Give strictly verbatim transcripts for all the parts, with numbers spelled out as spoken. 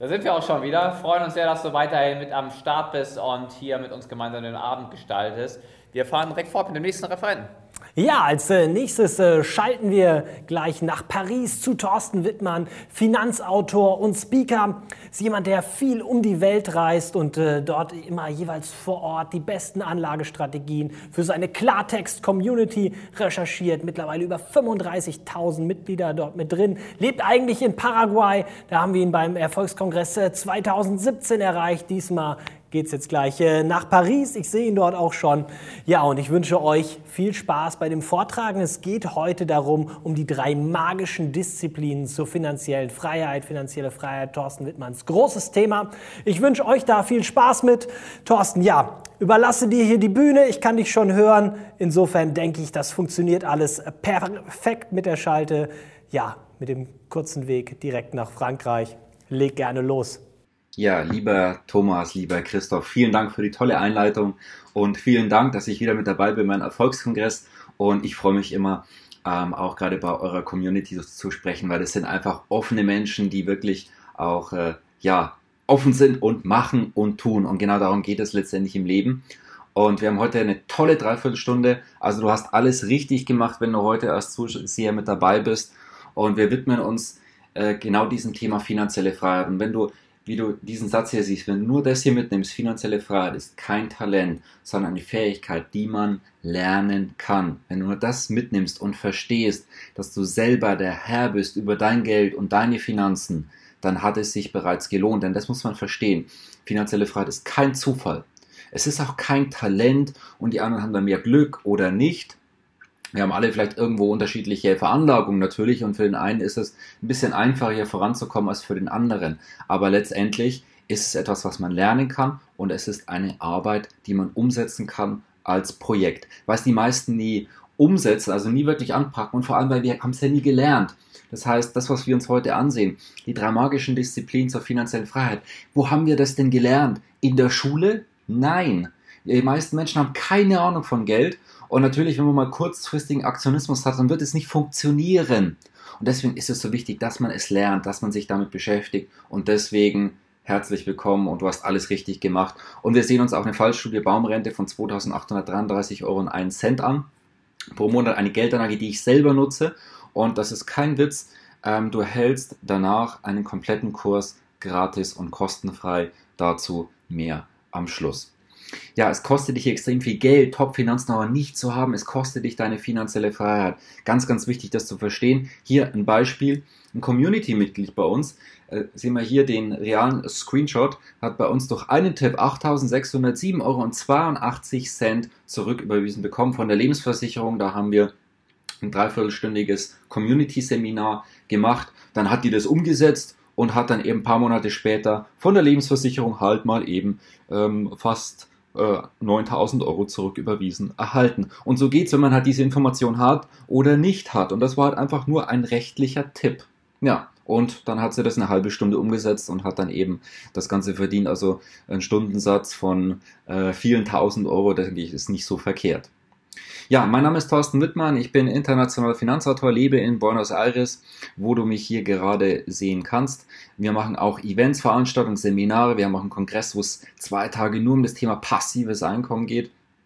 Da sind wir auch schon wieder. Freuen uns sehr, dass du weiterhin mit am Start bist und hier mit uns gemeinsam den Abend gestaltest. Wir fahren direkt fort mit dem nächsten Referenten. Ja, als äh, nächstes äh, schalten wir gleich nach Paris zu Thorsten Wittmann, Finanzautor und Speaker. Ist jemand, der viel um die Welt reist und äh, dort immer jeweils vor Ort die besten Anlagestrategien für seine Klartext-Community recherchiert. Mittlerweile über fünfunddreißigtausend Mitglieder dort mit drin. Lebt eigentlich in Paraguay. Da haben wir ihn beim Erfolgskongress äh, zweitausendsiebzehn erreicht. Diesmal geht es jetzt gleich äh, nach Paris. Ich sehe ihn dort auch schon. Ja, und ich wünsche euch viel Spaß bei dem Vortragen. Es geht heute darum, um die drei magischen Disziplinen zur finanziellen Freiheit. Finanzielle Freiheit, Thorsten Wittmanns großes Thema. Ich wünsche euch da viel Spaß mit. Thorsten, ja, überlasse dir hier die Bühne. Ich kann dich schon hören. Insofern denke ich, das funktioniert alles perfekt mit der Schalte. Ja, mit dem kurzen Weg direkt nach Frankreich. Leg gerne los. Ja, lieber Thomas, lieber Christoph, vielen Dank für die tolle Einleitung und vielen Dank, dass ich wieder mit dabei bin beim Erfolgskongress, und ich freue mich immer, ähm, auch gerade bei eurer Community zu sprechen, weil das sind einfach offene Menschen, die wirklich auch äh, ja, offen sind und machen und tun, und genau darum geht es letztendlich im Leben. Und wir haben heute eine tolle Dreiviertelstunde, also du hast alles richtig gemacht, wenn du heute als Zuseher mit dabei bist, und wir widmen uns äh, genau diesem Thema finanzielle Freiheit. Und wenn du wie du diesen Satz hier siehst, wenn du nur das hier mitnimmst, finanzielle Freiheit ist kein Talent, sondern eine Fähigkeit, die man lernen kann. Wenn du nur das mitnimmst und verstehst, dass du selber der Herr bist über dein Geld und deine Finanzen, dann hat es sich bereits gelohnt, denn das muss man verstehen. Finanzielle Freiheit ist kein Zufall. Es ist auch kein Talent und die anderen haben da mehr Glück oder nicht. Wir haben alle vielleicht irgendwo unterschiedliche Veranlagungen natürlich, und für den einen ist es ein bisschen einfacher hier voranzukommen als für den anderen. Aber letztendlich ist es etwas, was man lernen kann, und es ist eine Arbeit, die man umsetzen kann als Projekt. Was die meisten nie umsetzen, also nie wirklich anpacken, und vor allem, weil wir haben es ja nie gelernt. Das heißt, das, was wir uns heute ansehen, die drei magischen Disziplinen zur finanziellen Freiheit, wo haben wir das denn gelernt? In der Schule? Nein. Die meisten Menschen haben keine Ahnung von Geld. Und natürlich, wenn man mal kurzfristigen Aktionismus hat, dann wird es nicht funktionieren. Und deswegen ist es so wichtig, dass man es lernt, dass man sich damit beschäftigt. Und deswegen herzlich willkommen, und du hast alles richtig gemacht. Und wir sehen uns auch eine Fallstudie Baumrente von zweitausendachthundertdreiunddreißig Euro und einen Cent an. Pro Monat eine Geldanlage, die ich selber nutze. Und das ist kein Witz. Ähm, du erhältst danach einen kompletten Kurs gratis und kostenfrei. Dazu mehr am Schluss. Ja, es kostet dich extrem viel Geld, Top-Finanzen aber nicht zu haben. Es kostet dich deine finanzielle Freiheit. Ganz, ganz wichtig, das zu verstehen. Hier ein Beispiel. Ein Community-Mitglied bei uns, äh, sehen wir hier den realen Screenshot, hat bei uns durch einen Tipp achttausendsechshundertsieben Euro und zweiundachtzig Cent zurücküberwiesen bekommen von der Lebensversicherung. Da haben wir ein dreiviertelstündiges Community-Seminar gemacht. Dann hat die das umgesetzt und hat dann eben ein paar Monate später von der Lebensversicherung halt mal eben ähm, fast neuntausend Euro zurücküberwiesen erhalten. Und so geht's, wenn man halt diese Information hat oder nicht hat. Und das war halt einfach nur ein rechtlicher Tipp. Ja, und dann hat sie das eine halbe Stunde umgesetzt und hat dann eben das Ganze verdient. Also ein Stundensatz von äh, vielen tausend Euro, denke ich, ist nicht so verkehrt. Ja, mein Name ist Thorsten Wittmann, ich bin internationaler Finanzautor, lebe in Buenos Aires, wo du mich hier gerade sehen kannst. Wir machen auch Events, Veranstaltungen, Seminare, wir haben auch einen Kongress, wo es zwei Tage nur um das Thema passives Einkommen geht.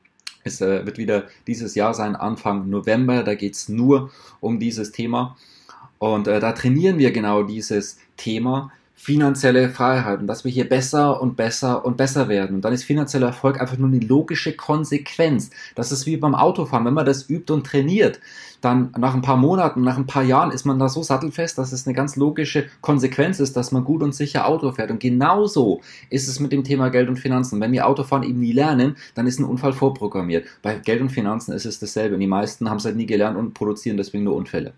Es äh, wird wieder dieses Jahr sein, Anfang November, da geht es nur um dieses Thema. Und äh, da trainieren wir genau dieses Thema, finanzielle Freiheit, und dass wir hier besser und besser und besser werden. Und dann ist finanzieller Erfolg einfach nur eine logische Konsequenz. Das ist wie beim Autofahren. Wenn man das übt und trainiert, dann nach ein paar Monaten, nach ein paar Jahren ist man da so sattelfest, dass es eine ganz logische Konsequenz ist, dass man gut und sicher Auto fährt. Und genauso ist es mit dem Thema Geld und Finanzen. Wenn wir Autofahren eben nie lernen, dann ist ein Unfall vorprogrammiert. Bei Geld und Finanzen ist es dasselbe. Und die meisten haben es halt nie gelernt und produzieren deswegen nur Unfälle.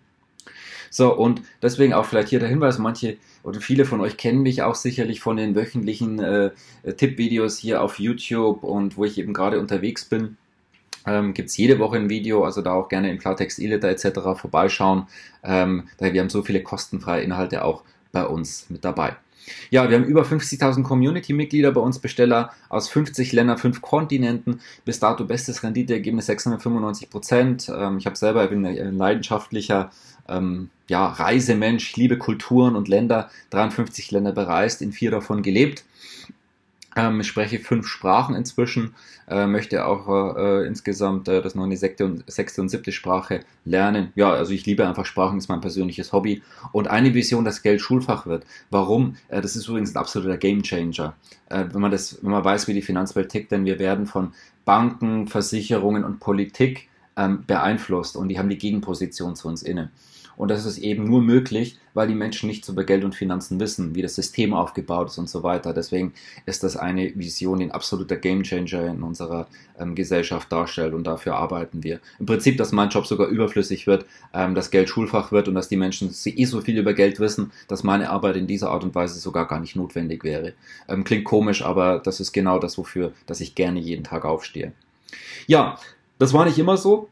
So, und deswegen auch vielleicht hier der Hinweis, manche oder viele von euch kennen mich auch sicherlich von den wöchentlichen äh, Tippvideos hier auf YouTube, und wo ich eben gerade unterwegs bin, ähm, gibt es jede Woche ein Video, also da auch gerne im Klartext E-Letter et cetera vorbeischauen, ähm, da wir haben so viele kostenfreie Inhalte auch bei uns mit dabei. Ja, wir haben über fünfzigtausend Community-Mitglieder bei uns, Besteller aus fünfzig Ländern, fünf Kontinenten. Bis dato bestes Renditeergebnis sechshundertfünfundneunzig Prozent. Ähm, ich habe selber, ich bin ein leidenschaftlicher ähm, ja, Reisemensch, ich liebe Kulturen und Länder, dreiundfünfzig Länder bereist, in vier davon gelebt. Ähm, ich spreche fünf Sprachen inzwischen, äh, möchte auch äh, insgesamt äh, das noch eine sechste und, sechste und siebte Sprache lernen. Ja, also ich liebe einfach Sprachen, ist mein persönliches Hobby. Und eine Vision, dass Geld Schulfach wird. Warum? Äh, das ist übrigens ein absoluter Gamechanger. Äh, wenn man das, wenn man weiß, wie die Finanzwelt tickt, denn wir werden von Banken, Versicherungen und Politik ähm, beeinflusst und die haben die Gegenposition zu uns inne. Und das ist eben nur möglich, weil die Menschen nichts über Geld und Finanzen wissen, wie das System aufgebaut ist und so weiter. Deswegen ist das eine Vision, die ein absoluter Gamechanger in unserer ähm, Gesellschaft darstellt und dafür arbeiten wir. Im Prinzip, dass mein Job sogar überflüssig wird, ähm, dass Geld Schulfach wird und dass die Menschen eh so viel über Geld wissen, dass meine Arbeit in dieser Art und Weise sogar gar nicht notwendig wäre. Ähm, klingt komisch, aber das ist genau das, wofür dass ich gerne jeden Tag aufstehe. Ja, das war nicht immer so.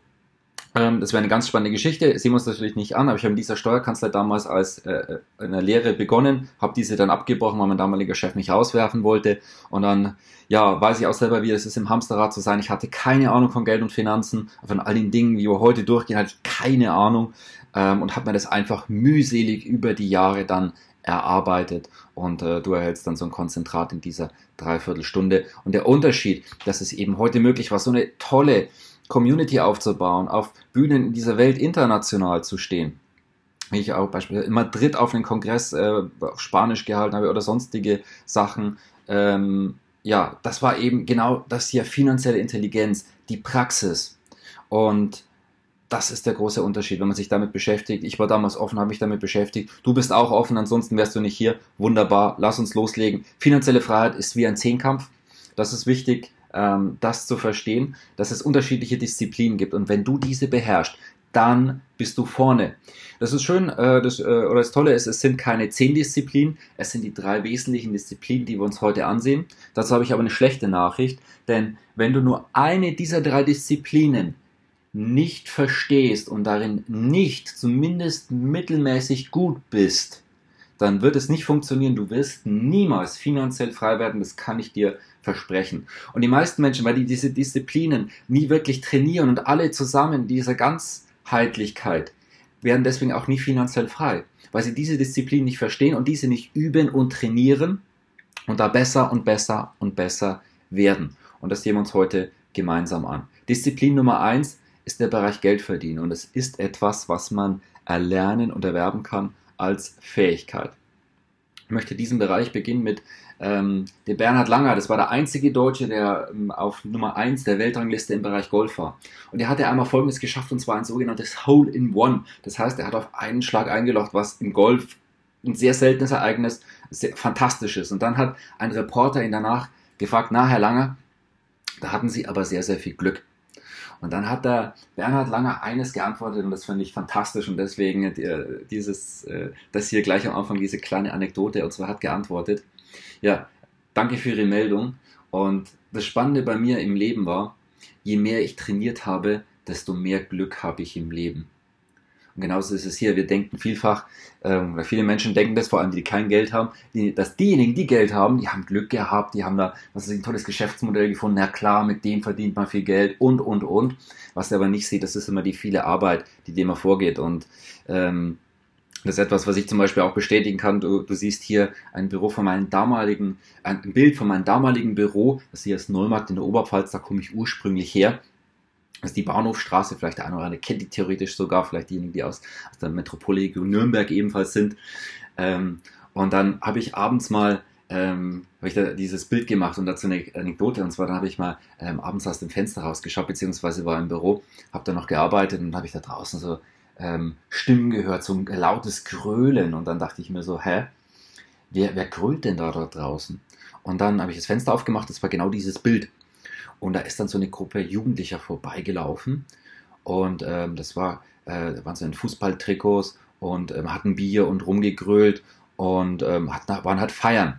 Das wäre eine ganz spannende Geschichte, sehen wir uns natürlich nicht an, aber ich habe in dieser Steuerkanzlei damals als äh, in der Lehre begonnen, habe diese dann abgebrochen, weil mein damaliger Chef mich rauswerfen wollte und dann, ja, weiß ich auch selber, wie es ist, im Hamsterrad zu sein. Ich hatte keine Ahnung von Geld und Finanzen, von all den Dingen, die wir heute durchgehen, hatte ich keine Ahnung ähm, und habe mir das einfach mühselig über die Jahre dann erarbeitet und äh, du erhältst dann so ein Konzentrat in dieser Dreiviertelstunde und der Unterschied, dass es eben heute möglich war, so eine tolle Community aufzubauen, auf Bühnen in dieser Welt international zu stehen. Wie ich auch beispielsweise in Madrid auf einen Kongress äh, auf Spanisch gehalten habe oder sonstige Sachen. Ähm, ja, das war eben genau das hier, finanzielle Intelligenz, die Praxis. Und das ist der große Unterschied, wenn man sich damit beschäftigt. Ich war damals offen, habe mich damit beschäftigt. Du bist auch offen, ansonsten wärst du nicht hier. Wunderbar, lass uns loslegen. Finanzielle Freiheit ist wie ein Zehnkampf. Das ist wichtig, das zu verstehen, dass es unterschiedliche Disziplinen gibt und wenn du diese beherrschst, dann bist du vorne. Das ist schön, äh, das, äh, oder das Tolle ist, es sind keine zehn Disziplinen, es sind die drei wesentlichen Disziplinen, die wir uns heute ansehen. Dazu habe ich aber eine schlechte Nachricht, denn wenn du nur eine dieser drei Disziplinen nicht verstehst und darin nicht zumindest mittelmäßig gut bist, dann wird es nicht funktionieren. Du wirst niemals finanziell frei werden, das kann ich dir versprechen. Und die meisten Menschen, weil die diese Disziplinen nie wirklich trainieren und alle zusammen diese Ganzheitlichkeit, werden deswegen auch nie finanziell frei, weil sie diese Disziplinen nicht verstehen und diese nicht üben und trainieren und da besser und besser und besser werden. Und das sehen wir uns heute gemeinsam an. Disziplin Nummer eins ist der Bereich Geld verdienen und es ist etwas, was man erlernen und erwerben kann als Fähigkeit. Ich möchte diesen Bereich beginnen mit ähm, dem Bernhard Langer. Das war der einzige Deutsche, der ähm, auf Nummer eins der Weltrangliste im Bereich Golf war. Und er hatte einmal Folgendes geschafft, und zwar ein sogenanntes Hole-in-One. Das heißt, er hat auf einen Schlag eingelocht, was im Golf ein sehr seltenes Ereignis, sehr fantastisch ist. Und dann hat ein Reporter ihn danach gefragt, na Herr Langer, da hatten Sie aber sehr, sehr viel Glück. Und dann hat der Bernhard Langer eines geantwortet und das fand ich fantastisch und deswegen dieses, das hier gleich am Anfang, diese kleine Anekdote, und zwar hat geantwortet, ja, danke für Ihre Meldung und das Spannende bei mir im Leben war, je mehr ich trainiert habe, desto mehr Glück habe ich im Leben. Und genauso ist es hier. Wir denken vielfach, ähm, oder viele Menschen denken das, vor allem die, die kein Geld haben, die, dass diejenigen, die Geld haben, die haben Glück gehabt, die haben da was ist, ein tolles Geschäftsmodell gefunden, na klar, mit dem verdient man viel Geld und, und, und. Was er aber nicht sieht, das ist immer die viele Arbeit, die dem hervorgeht. Und ähm, das ist etwas, was ich zum Beispiel auch bestätigen kann. Du, du siehst hier ein Büro von meinem damaligen, ein Bild von meinem damaligen Büro. Das hier ist Neumarkt in der Oberpfalz, da komme ich ursprünglich her. Das ist die Bahnhofstraße, vielleicht der eine oder andere kennt die theoretisch sogar, vielleicht diejenigen, die aus, aus der Metropolregion Nürnberg ebenfalls sind. Ähm, und dann habe ich abends mal ähm, habe ich da dieses Bild gemacht und dazu eine Anekdote. Und zwar, dann habe ich mal ähm, abends aus dem Fenster rausgeschaut, beziehungsweise war im Büro, habe da noch gearbeitet und dann habe ich da draußen so ähm, Stimmen gehört, so ein lautes Grölen. Und dann dachte ich mir so, hä, wer, wer grölt denn da, da draußen? Und dann habe ich das Fenster aufgemacht, das war genau dieses Bild. Und da ist dann so eine Gruppe Jugendlicher vorbeigelaufen und ähm, das war, äh, waren so in Fußballtrikots und ähm, hatten Bier und rumgegrölt und ähm, hatten, waren halt feiern.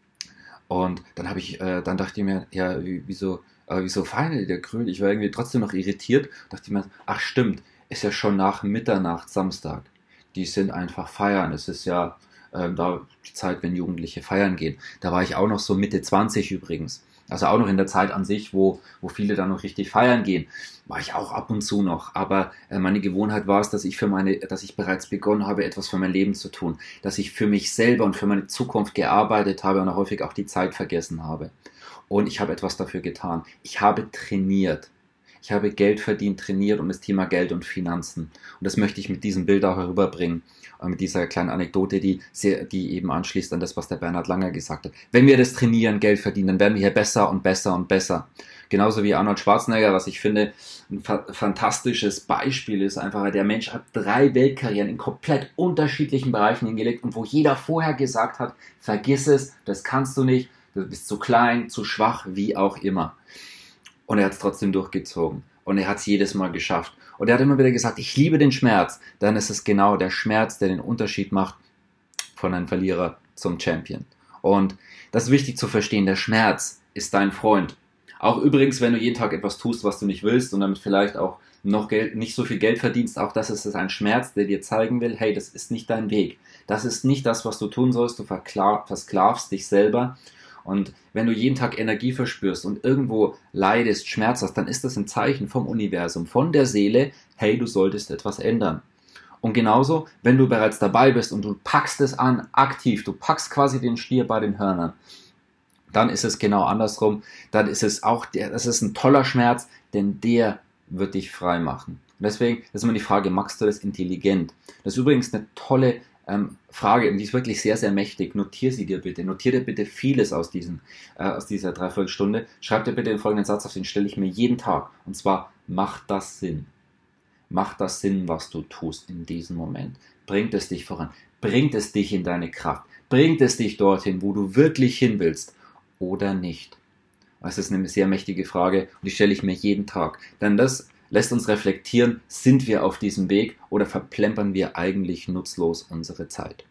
Und dann habe ich, äh, dann dachte ich mir, ja, wieso, äh, wieso feiern die der Gröl? Ich war irgendwie trotzdem noch irritiert, dachte ich mir, ach stimmt, ist ja schon nach Mitternacht Samstag. Die sind einfach feiern. Es ist ja äh, da die Zeit, wenn Jugendliche feiern gehen. Da war ich auch noch so Mitte zwanzig übrigens. Also auch noch in der Zeit an sich, wo, wo viele dann noch richtig feiern gehen, war ich auch ab und zu noch. Aber äh, meine Gewohnheit war es, dass ich für meine, dass ich bereits begonnen habe, etwas für mein Leben zu tun. Dass ich für mich selber und für meine Zukunft gearbeitet habe und auch häufig auch die Zeit vergessen habe. Und ich habe etwas dafür getan. Ich habe trainiert. Ich habe Geld verdient, trainiert um das Thema Geld und Finanzen. Und das möchte ich mit diesem Bild auch herüberbringen. Mit dieser kleinen Anekdote, die, sehr, die eben anschließt an das, was der Bernhard Langer gesagt hat. Wenn wir das trainieren, Geld verdienen, dann werden wir hier besser und besser und besser. Genauso wie Arnold Schwarzenegger, was ich finde ein fa- fantastisches Beispiel ist. Einfach, der Mensch hat drei Weltkarrieren in komplett unterschiedlichen Bereichen hingelegt und wo jeder vorher gesagt hat, vergiss es, das kannst du nicht, du bist zu klein, zu schwach, wie auch immer. Und er hat es trotzdem durchgezogen. Und er hat es jedes Mal geschafft. Und er hat immer wieder gesagt, ich liebe den Schmerz. Dann ist es genau der Schmerz, der den Unterschied macht von einem Verlierer zum Champion. Und das ist wichtig zu verstehen. Der Schmerz ist dein Freund. Auch übrigens, wenn du jeden Tag etwas tust, was du nicht willst und damit vielleicht auch noch Geld, nicht so viel Geld verdienst, auch das ist ein Schmerz, der dir zeigen will, hey, das ist nicht dein Weg. Das ist nicht das, was du tun sollst. Du versklavst dich selber. Und wenn du jeden Tag Energie verspürst und irgendwo leidest, Schmerz hast, dann ist das ein Zeichen vom Universum, von der Seele, hey, du solltest etwas ändern. Und genauso, wenn du bereits dabei bist und du packst es an, aktiv, du packst quasi den Stier bei den Hörnern, dann ist es genau andersrum, dann ist es auch, der, das ist ein toller Schmerz, denn der wird dich frei machen. Und deswegen ist immer die Frage, machst du das intelligent? Das ist übrigens eine tolle Ähm, Frage, und die ist wirklich sehr, sehr mächtig. Notier sie dir bitte. Notier dir bitte vieles aus, diesen, äh, aus dieser Dreiviertelstunde. Schreib dir bitte den folgenden Satz auf, den stelle ich mir jeden Tag. Und zwar, macht das Sinn? Macht das Sinn, was du tust in diesem Moment? Bringt es dich voran? Bringt es dich in deine Kraft? Bringt es dich dorthin, wo du wirklich hin willst? Oder nicht? Das ist eine sehr mächtige Frage und die stelle ich mir jeden Tag. Denn das lässt uns reflektieren, sind wir auf diesem Weg oder verplempern wir eigentlich nutzlos unsere Zeit?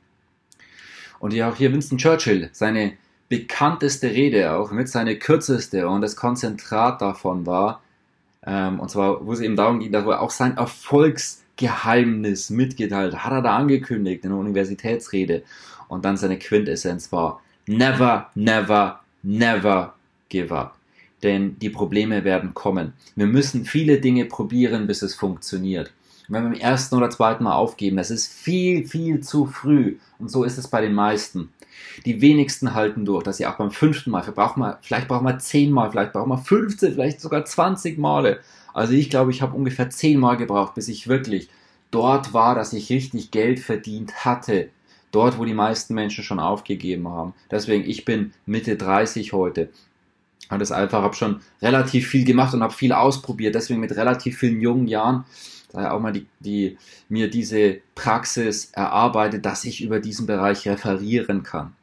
Und ja, auch hier Winston Churchill, seine bekannteste Rede, auch mit seine kürzeste und das Konzentrat davon war, ähm, und zwar, wo es eben darum ging, dass er auch sein Erfolgsgeheimnis mitgeteilt hat, hat er da angekündigt in der Universitätsrede. Und dann seine Quintessenz war, never, never, never give up. Denn die Probleme werden kommen. Wir müssen viele Dinge probieren, bis es funktioniert. Und wenn wir im ersten oder zweiten Mal aufgeben, das ist viel, viel zu früh. Und so ist es bei den meisten. Die wenigsten halten durch, dass sie auch beim fünften Mal, vielleicht brauchen wir, vielleicht brauchen wir zehn Mal, vielleicht brauchen wir fünfzehn, vielleicht sogar zwanzig Male. Also ich glaube, ich habe ungefähr zehn Mal gebraucht, bis ich wirklich dort war, dass ich richtig Geld verdient hatte. Dort, wo die meisten Menschen schon aufgegeben haben. Deswegen, ich bin Mitte dreißig heute. Und das einfach, habe schon relativ viel gemacht und habe viel ausprobiert. Deswegen mit relativ vielen jungen Jahren daher auch mal die, die, mir diese Praxis erarbeitet, dass ich über diesen Bereich referieren kann.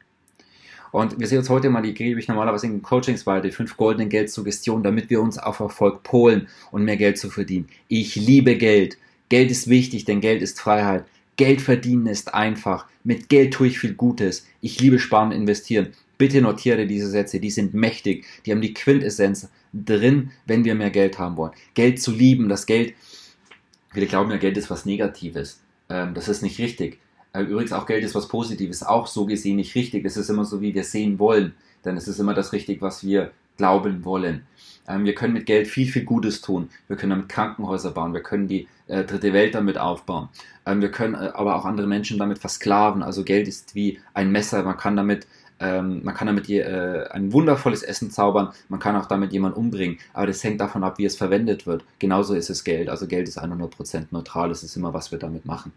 Und wir sehen uns heute mal, die gebe ich normalerweise in den Coachings weiter, die fünf goldenen Geldsuggestionen, damit wir uns auf Erfolg polen und mehr Geld zu verdienen. Ich liebe Geld. Geld ist wichtig, denn Geld ist Freiheit. Geld verdienen ist einfach. Mit Geld tue ich viel Gutes. Ich liebe Sparen und Investieren. Bitte notiere diese Sätze, die sind mächtig, die haben die Quintessenz drin, wenn wir mehr Geld haben wollen. Geld zu lieben, das Geld, viele glauben ja, Geld ist was Negatives. Ähm, das ist nicht richtig. Äh, übrigens auch Geld ist was Positives, auch so gesehen nicht richtig. Es ist immer so, wie wir sehen wollen, denn es ist immer das richtig, was wir glauben wollen. Ähm, wir können mit Geld viel, viel Gutes tun. Wir können damit Krankenhäuser bauen, wir können die äh, dritte Welt damit aufbauen. Ähm, wir können äh, aber auch andere Menschen damit versklaven. Also Geld ist wie ein Messer, man kann damit Ähm, man kann damit je, äh, ein wundervolles Essen zaubern, man kann auch damit jemanden umbringen, aber das hängt davon ab, wie es verwendet wird. Genauso ist es Geld, also Geld ist hundert Prozent neutral, es ist immer, was wir damit machen.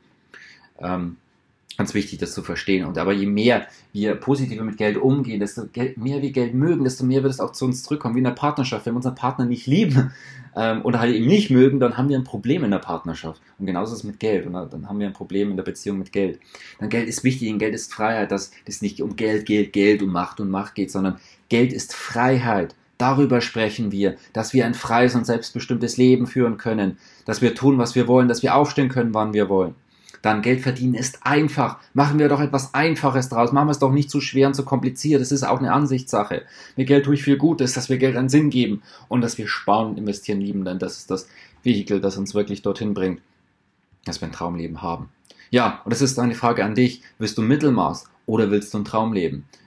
Ähm, ganz wichtig, das zu verstehen. Und aber je mehr wir positiver mit Geld umgehen, desto mehr wir Geld mögen, desto mehr wird es auch zu uns zurückkommen, wie in der Partnerschaft. Wenn wir unseren Partner nicht lieben ähm, oder halt eben nicht mögen, dann haben wir ein Problem in der Partnerschaft. Und genauso ist es mit Geld. Und dann haben wir ein Problem in der Beziehung mit Geld. Dann Geld ist wichtig, und Geld ist Freiheit, dass es nicht um Geld, Geld, Geld und Macht und Macht geht, sondern Geld ist Freiheit. Darüber sprechen wir, dass wir ein freies und selbstbestimmtes Leben führen können, dass wir tun, was wir wollen, dass wir aufstehen können, wann wir wollen. Dann Geld verdienen ist einfach. Machen wir doch etwas Einfaches draus. Machen wir es doch nicht zu schwer und zu kompliziert. Das ist auch eine Ansichtssache. Mit Geld tue ich viel Gutes, dass wir Geld einen Sinn geben und dass wir sparen und investieren lieben, denn das ist das Vehikel, das uns wirklich dorthin bringt, dass wir ein Traumleben haben. Ja, und das ist eine Frage an dich. Willst du Mittelmaß oder willst du ein Traumleben?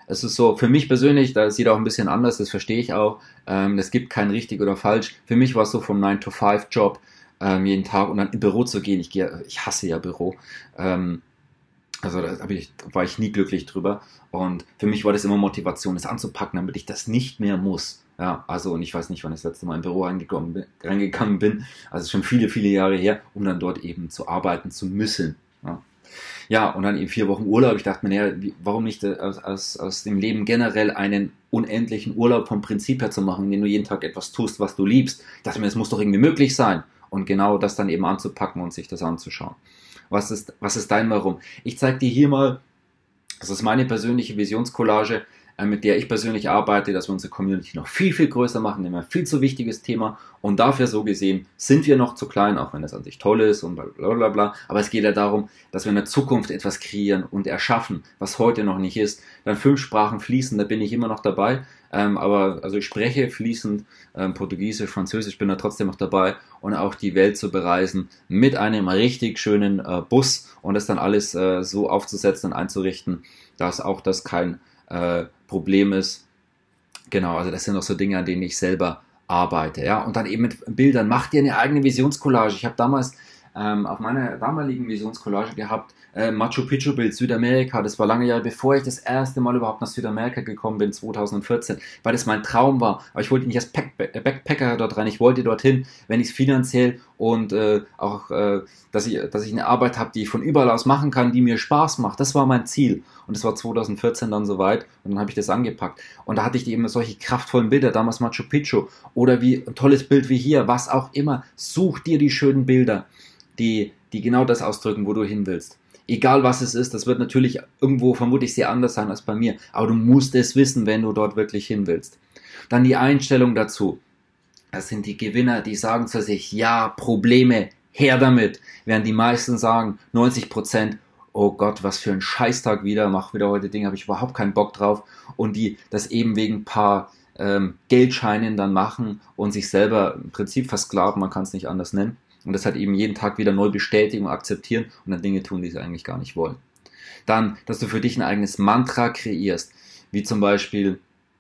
Es ist so, für mich persönlich, da ist jeder auch ein bisschen anders, das verstehe ich auch. Ähm, es gibt kein richtig oder falsch. Für mich war es so vom nine to five Job, ähm, jeden Tag und dann im Büro zu gehen. Ich gehe, ich hasse ja Büro. Ähm, also da hab ich, war ich nie glücklich drüber. Und für mich war das immer Motivation, das anzupacken, damit ich das nicht mehr muss. Ja, also, und ich weiß nicht, wann ich das letzte Mal im Büro reingekommen bin, reingegangen bin. Also schon viele, viele Jahre her, um dann dort eben zu arbeiten zu müssen. Ja. Ja, und dann eben vier Wochen Urlaub. Ich dachte mir, naja, warum nicht aus, aus, aus dem Leben generell einen unendlichen Urlaub vom Prinzip her zu machen, indem du jeden Tag etwas tust, was du liebst. Ich dachte mir, es muss doch irgendwie möglich sein. Und genau das dann eben anzupacken und sich das anzuschauen. Was ist, was ist dein Warum? Ich zeige dir hier mal, das ist meine persönliche Visionscollage, mit der ich persönlich arbeite, dass wir unsere Community noch viel, viel größer machen, nämlich ein viel zu wichtiges Thema und dafür so gesehen sind wir noch zu klein, auch wenn das an sich toll ist und bla bla bla, aber es geht ja darum, dass wir in der Zukunft etwas kreieren und erschaffen, was heute noch nicht ist. Dann fünf Sprachen fließen, da bin ich immer noch dabei, ähm, aber also ich spreche fließend ähm, Portugiesisch, Französisch, bin da trotzdem noch dabei und auch die Welt zu bereisen mit einem richtig schönen äh, Bus und das dann alles äh, so aufzusetzen und einzurichten, dass auch das kein äh, Problem ist. Genau, also das sind auch so Dinge, an denen ich selber arbeite. Ja? Und dann eben mit Bildern. Mach dir eine eigene Visionscollage. Ich habe damals ähm, auf meiner damaligen Visionscollage gehabt, äh, Machu Picchu Bild, Südamerika. Das war lange Jahre, bevor ich das erste Mal überhaupt nach Südamerika gekommen bin, zweitausendvierzehn, weil das mein Traum war. Aber ich wollte nicht als Backpacker dort rein. Ich wollte dorthin, wenn ich es finanziell und äh, auch, äh, dass, ich, dass ich eine Arbeit habe, die ich von überall aus machen kann, die mir Spaß macht. Das war mein Ziel. Und es war zweitausendvierzehn dann soweit und dann habe ich das angepackt. Und da hatte ich eben solche kraftvollen Bilder, damals Machu Picchu oder wie ein tolles Bild wie hier, was auch immer. Such dir die schönen Bilder, die, die genau das ausdrücken, wo du hin willst. Egal was es ist, das wird natürlich irgendwo vermutlich sehr anders sein als bei mir, aber du musst es wissen, wenn du dort wirklich hin willst. Dann die Einstellung dazu. Das sind die Gewinner, die sagen zu sich, ja, Probleme, her damit. Während die meisten sagen, neunzig Prozent, oh Gott, was für ein Scheißtag wieder, mach wieder heute Dinge, habe ich überhaupt keinen Bock drauf. Und die das eben wegen ein paar ähm, Geldscheinen dann machen und sich selber im Prinzip versklaven, man kann es nicht anders nennen. Und das halt eben jeden Tag wieder neu bestätigen und akzeptieren und dann Dinge tun, die sie eigentlich gar nicht wollen. Dann, dass du für dich ein eigenes Mantra kreierst, wie zum Beispiel,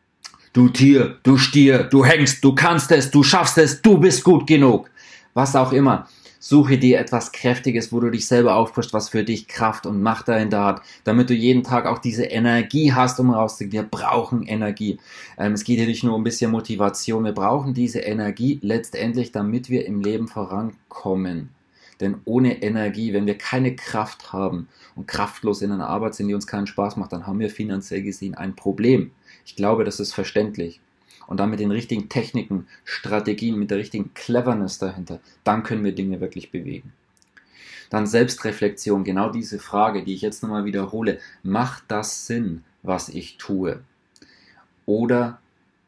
du Tier, du Stier, du hängst, du kannst es, du schaffst es, du bist gut genug. Was auch immer. Suche dir etwas Kräftiges, wo du dich selber aufpusht, was für dich Kraft und Macht dahinter hat, damit du jeden Tag auch diese Energie hast, um rauszugehen. Wir brauchen Energie. Ähm, es geht hier nicht nur um ein bisschen Motivation, wir brauchen diese Energie letztendlich, damit wir im Leben vorankommen. Denn ohne Energie, wenn wir keine Kraft haben und kraftlos in einer Arbeit sind, die uns keinen Spaß macht, dann haben wir finanziell gesehen ein Problem. Ich glaube, das ist verständlich. Und dann mit den richtigen Techniken, Strategien, mit der richtigen Cleverness dahinter, dann können wir Dinge wirklich bewegen. Dann Selbstreflexion, genau diese Frage, die ich jetzt nochmal wiederhole. Macht das Sinn, was ich tue? Oder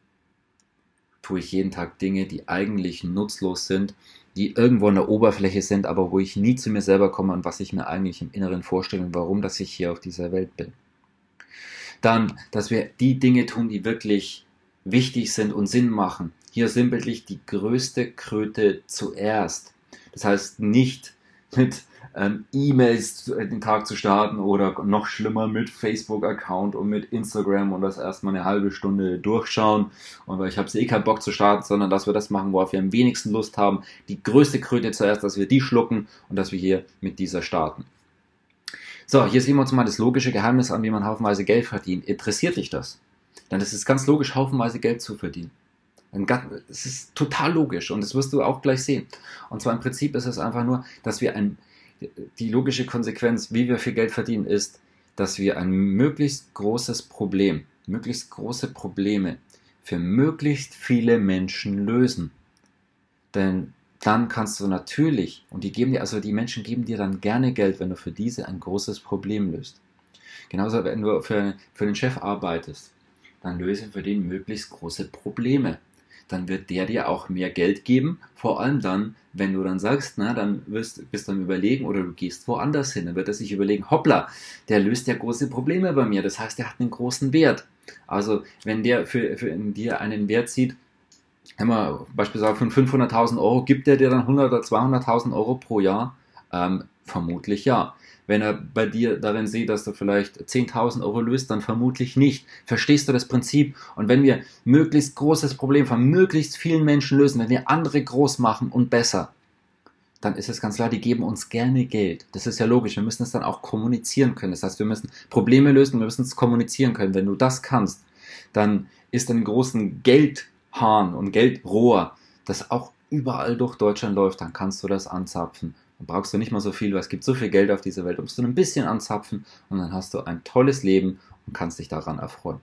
tue ich jeden Tag Dinge, die eigentlich nutzlos sind, die irgendwo an der Oberfläche sind, aber wo ich nie zu mir selber komme und was ich mir eigentlich im Inneren vorstelle und warum, dass ich hier auf dieser Welt bin. Dann, dass wir die Dinge tun, die wirklich wichtig sind und Sinn machen. Hier sinnbildlich die größte Kröte zuerst. Das heißt nicht mit ähm, E-Mails den Tag zu starten oder noch schlimmer mit Facebook-Account und mit Instagram und das erstmal eine halbe Stunde durchschauen und weil ich habe eh keinen Bock zu starten, sondern dass wir das machen, worauf wir am wenigsten Lust haben. Die größte Kröte zuerst, dass wir die schlucken und dass wir hier mit dieser starten. So, hier sehen wir uns mal das logische Geheimnis an, wie man haufenweise Geld verdient. Interessiert dich das? Denn es ist ganz logisch, haufenweise Geld zu verdienen. Es ist total logisch und das wirst du auch gleich sehen. Und zwar im Prinzip ist es einfach nur, dass wir ein, die logische Konsequenz, wie wir viel Geld verdienen, ist, dass wir ein möglichst großes Problem, möglichst große Probleme für möglichst viele Menschen lösen. Denn dann kannst du natürlich, und die geben dir, also die Menschen geben dir dann gerne Geld, wenn du für diese ein großes Problem löst. Genauso, wenn du für, für den Chef arbeitest, dann löse für den möglichst große Probleme. Dann wird der dir auch mehr Geld geben, vor allem dann, wenn du dann sagst, na, dann wirst, bist du am Überlegen oder du gehst woanders hin, dann wird er sich überlegen, hoppla, der löst ja große Probleme bei mir, das heißt, der hat einen großen Wert. Also, wenn der für, für in dir einen Wert sieht, immer beispielsweise von fünfhunderttausend Euro, gibt der dir dann hundert oder zweihunderttausend Euro pro Jahr Ähm, vermutlich ja. Wenn er bei dir darin sieht, dass du vielleicht zehntausend Euro löst, dann vermutlich nicht. Verstehst du das Prinzip? Und wenn wir möglichst großes Problem von möglichst vielen Menschen lösen, wenn wir andere groß machen und besser, dann ist es ganz klar, die geben uns gerne Geld. Das ist ja logisch. Wir müssen es dann auch kommunizieren können. Das heißt, wir müssen Probleme lösen, wir müssen es kommunizieren können. Wenn du das kannst, dann ist ein großen Geldhahn und Geldrohr, das auch überall durch Deutschland läuft, dann kannst du das anzapfen. Dann brauchst du nicht mal so viel, weil es gibt so viel Geld auf dieser Welt, du musst du ein bisschen anzapfen und dann hast du ein tolles Leben und kannst dich daran erfreuen.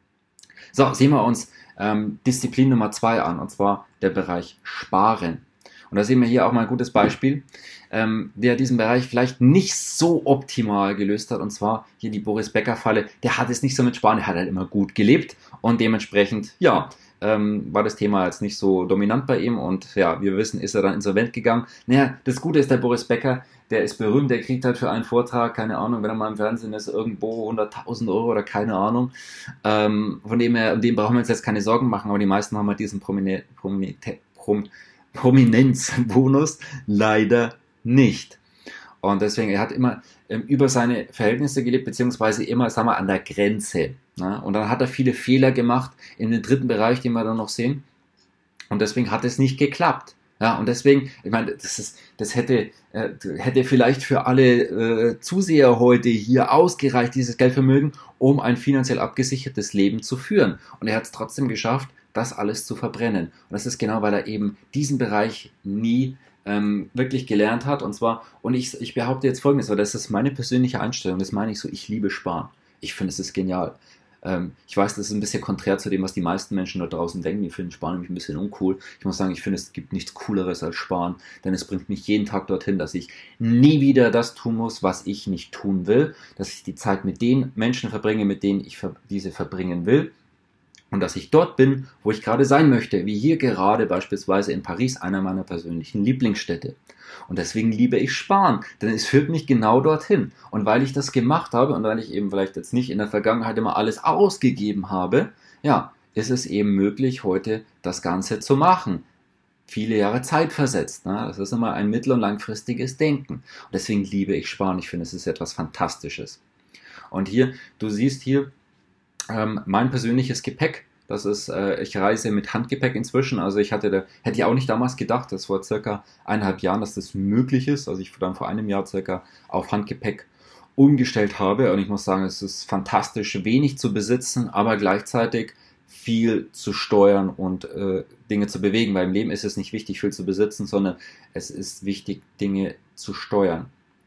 So, sehen wir uns ähm, Disziplin Nummer zwei an, und zwar der Bereich Sparen. Und da sehen wir hier auch mal ein gutes Beispiel, ähm, der diesen Bereich vielleicht nicht so optimal gelöst hat, und zwar hier die Boris Becker-Falle. Der hat es nicht so mit Sparen, der hat halt immer gut gelebt und dementsprechend, ja, ähm, war das Thema jetzt nicht so dominant bei ihm und ja, wir wissen, ist er dann insolvent gegangen. Naja, das Gute ist, der Boris Becker, der ist berühmt, der kriegt halt für einen Vortrag, keine Ahnung, wenn er mal im Fernsehen ist, irgendwo hunderttausend Euro oder keine Ahnung. Ähm, von dem her, um den brauchen wir uns jetzt keine Sorgen machen, aber die meisten haben halt diesen Promine, Promine, Prom, Prominenzbonus leider nicht. Und deswegen, er hat immer ähm, über seine Verhältnisse gelebt, beziehungsweise immer, sagen wir, an der Grenze. Ne? Und dann hat er viele Fehler gemacht in den dritten Bereich, den wir dann noch sehen. Und deswegen hat es nicht geklappt. Ja, und deswegen, ich meine, das ist, das hätte, äh, hätte vielleicht für alle äh, Zuseher heute hier ausgereicht, dieses Geldvermögen, um ein finanziell abgesichertes Leben zu führen. Und er hat es trotzdem geschafft, das alles zu verbrennen. Und das ist genau, weil er eben diesen Bereich nie ähm, wirklich gelernt hat. Und zwar, und ich, ich behaupte jetzt Folgendes, weil das ist meine persönliche Einstellung, das meine ich so, ich liebe Sparen. Ich finde, es ist genial. Ähm, ich weiß, das ist ein bisschen konträr zu dem, was die meisten Menschen da draußen denken. Die finden Sparen nämlich ein bisschen uncool. Ich muss sagen, ich finde, es gibt nichts Cooleres als Sparen, denn es bringt mich jeden Tag dorthin, dass ich nie wieder das tun muss, was ich nicht tun will, dass ich die Zeit mit den Menschen verbringe, mit denen ich diese verbringen will. Und dass ich dort bin, wo ich gerade sein möchte, wie hier gerade beispielsweise in Paris, einer meiner persönlichen Lieblingsstädte. Und deswegen liebe ich Sparen, denn es führt mich genau dorthin. Und weil ich das gemacht habe und weil ich eben vielleicht jetzt nicht in der Vergangenheit immer alles ausgegeben habe, ja, ist es eben möglich, heute das Ganze zu machen. Viele Jahre Zeit versetzt. Ne? Das ist immer ein mittel- und langfristiges Denken. Und deswegen liebe ich Sparen. Ich finde, es ist etwas Fantastisches. Und hier, du siehst hier, Ähm, mein persönliches Gepäck, das ist, äh, ich reise mit Handgepäck inzwischen, also ich hatte, da, hätte ich auch nicht damals gedacht, dass vor circa eineinhalb Jahren, dass das möglich ist, also ich dann vor einem Jahr circa auf Handgepäck umgestellt habe und ich muss sagen, es ist fantastisch, wenig zu besitzen, aber gleichzeitig viel zu steuern und äh, Dinge zu bewegen, weil im Leben ist es nicht wichtig, viel zu besitzen, sondern es ist wichtig, Dinge zu steuern.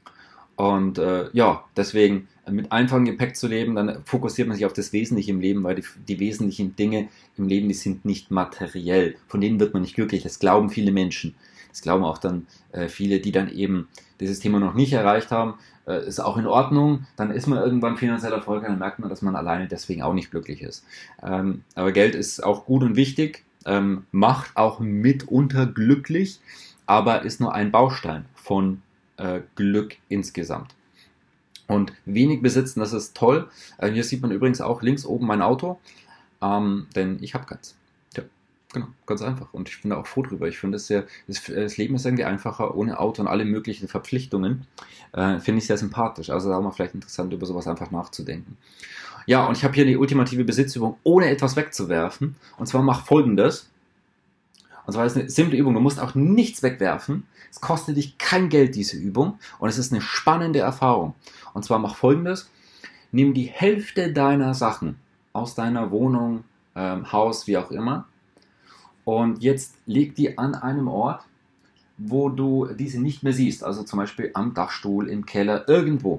Und äh, ja, deswegen mit einfachem Gepäck zu leben, dann fokussiert man sich auf das Wesentliche im Leben, weil die, die wesentlichen Dinge im Leben, die sind nicht materiell. Von denen wird man nicht glücklich. Das glauben viele Menschen. Das glauben auch dann äh, viele, die dann eben dieses Thema noch nicht erreicht haben. Äh, ist auch in Ordnung. Dann ist man irgendwann finanziell erfolgreich, dann merkt man, dass man alleine deswegen auch nicht glücklich ist. Ähm, aber Geld ist auch gut und wichtig, ähm, macht auch mitunter glücklich, aber ist nur ein Baustein von äh, Glück insgesamt. Und wenig besitzen, das ist toll. Äh, hier sieht man übrigens auch links oben mein Auto, ähm, denn ich habe keins. Ja, genau, ganz einfach. Und ich bin da auch froh drüber. Ich finde, das, sehr, das, das Leben ist irgendwie einfacher, ohne Auto und alle möglichen Verpflichtungen. Äh, finde ich sehr sympathisch. Also da auch mal vielleicht interessant, über sowas einfach nachzudenken. Ja, und ich habe hier die ultimative Besitzübung, ohne etwas wegzuwerfen. Und zwar mach Folgendes. Und zwar ist eine simple Übung, du musst auch nichts wegwerfen. Es kostet dich kein Geld, diese Übung. Und es ist eine spannende Erfahrung. Und zwar mach Folgendes. Nimm die Hälfte deiner Sachen aus deiner Wohnung, ähm, Haus, wie auch immer. Und jetzt leg die an einem Ort, wo du diese nicht mehr siehst. Also zum Beispiel am Dachstuhl, im Keller, irgendwo.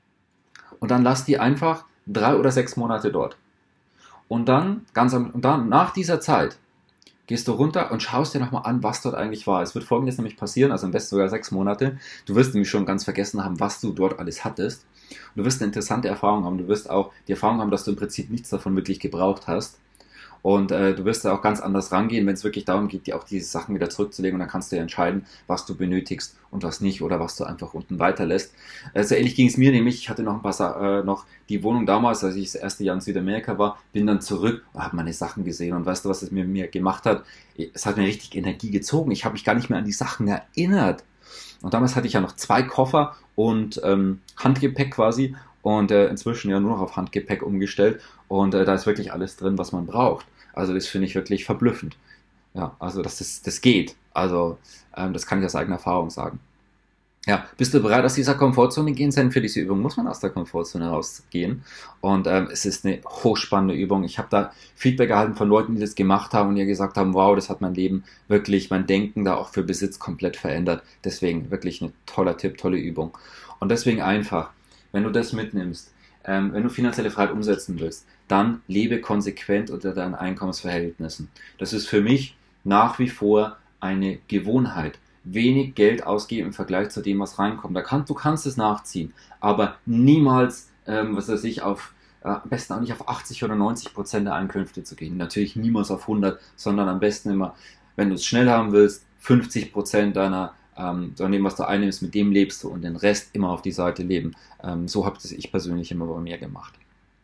Und dann lass die einfach drei oder sechs Monate dort. Und dann, ganz am, und dann nach dieser Zeit, gehst du runter und schaust dir nochmal an, was dort eigentlich war. Es wird Folgendes nämlich passieren, also am besten sogar sechs Monate. Du wirst nämlich schon ganz vergessen haben, was du dort alles hattest. Du wirst eine interessante Erfahrung haben. Du wirst auch die Erfahrung haben, dass du im Prinzip nichts davon wirklich gebraucht hast. Und äh, du wirst da auch ganz anders rangehen, wenn es wirklich darum geht, dir auch diese Sachen wieder zurückzulegen. Und dann kannst du ja entscheiden, was du benötigst und was nicht oder was du einfach unten weiterlässt. Äh, so ähnlich ging es mir nämlich. Ich hatte noch ein paar äh, noch die Wohnung damals, als ich das erste Jahr in Südamerika war, bin dann zurück und habe meine Sachen gesehen. Und weißt du, was es mir, mir gemacht hat? Es hat mir richtig Energie gezogen. Ich habe mich gar nicht mehr an die Sachen erinnert. Und damals hatte ich ja noch zwei Koffer und ähm, Handgepäck quasi und äh, inzwischen ja nur noch auf Handgepäck umgestellt und äh, da ist wirklich alles drin, was man braucht. Also das finde ich wirklich verblüffend. Ja, also dass das, das geht. Also ähm, das kann ich aus eigener Erfahrung sagen. Ja, bist du bereit, aus dieser Komfortzone gehen? Denn für diese Übung muss man aus der Komfortzone rausgehen. Und ähm, es ist eine hochspannende Übung. Ich habe da Feedback erhalten von Leuten, die das gemacht haben und die gesagt haben, wow, das hat mein Leben wirklich, mein Denken da auch für Besitz komplett verändert. Deswegen wirklich ein toller Tipp, tolle Übung. Und deswegen einfach, wenn du das mitnimmst, ähm, wenn du finanzielle Freiheit umsetzen willst, dann lebe konsequent unter deinen Einkommensverhältnissen. Das ist für mich nach wie vor eine Gewohnheit. Wenig Geld ausgeben im Vergleich zu dem, was reinkommt. Da kann, du kannst es nachziehen, aber niemals, ähm, was weiß ich, auf, äh, am besten auch nicht auf achtzig oder neunzig Prozent der Einkünfte zu gehen. Natürlich niemals auf hundert, sondern am besten immer, wenn du es schnell haben willst, fünfzig Prozent deiner, ähm, von dem, was du einnimmst, mit dem lebst du und den Rest immer auf die Seite leben. Ähm, so habe ich persönlich immer bei mir gemacht.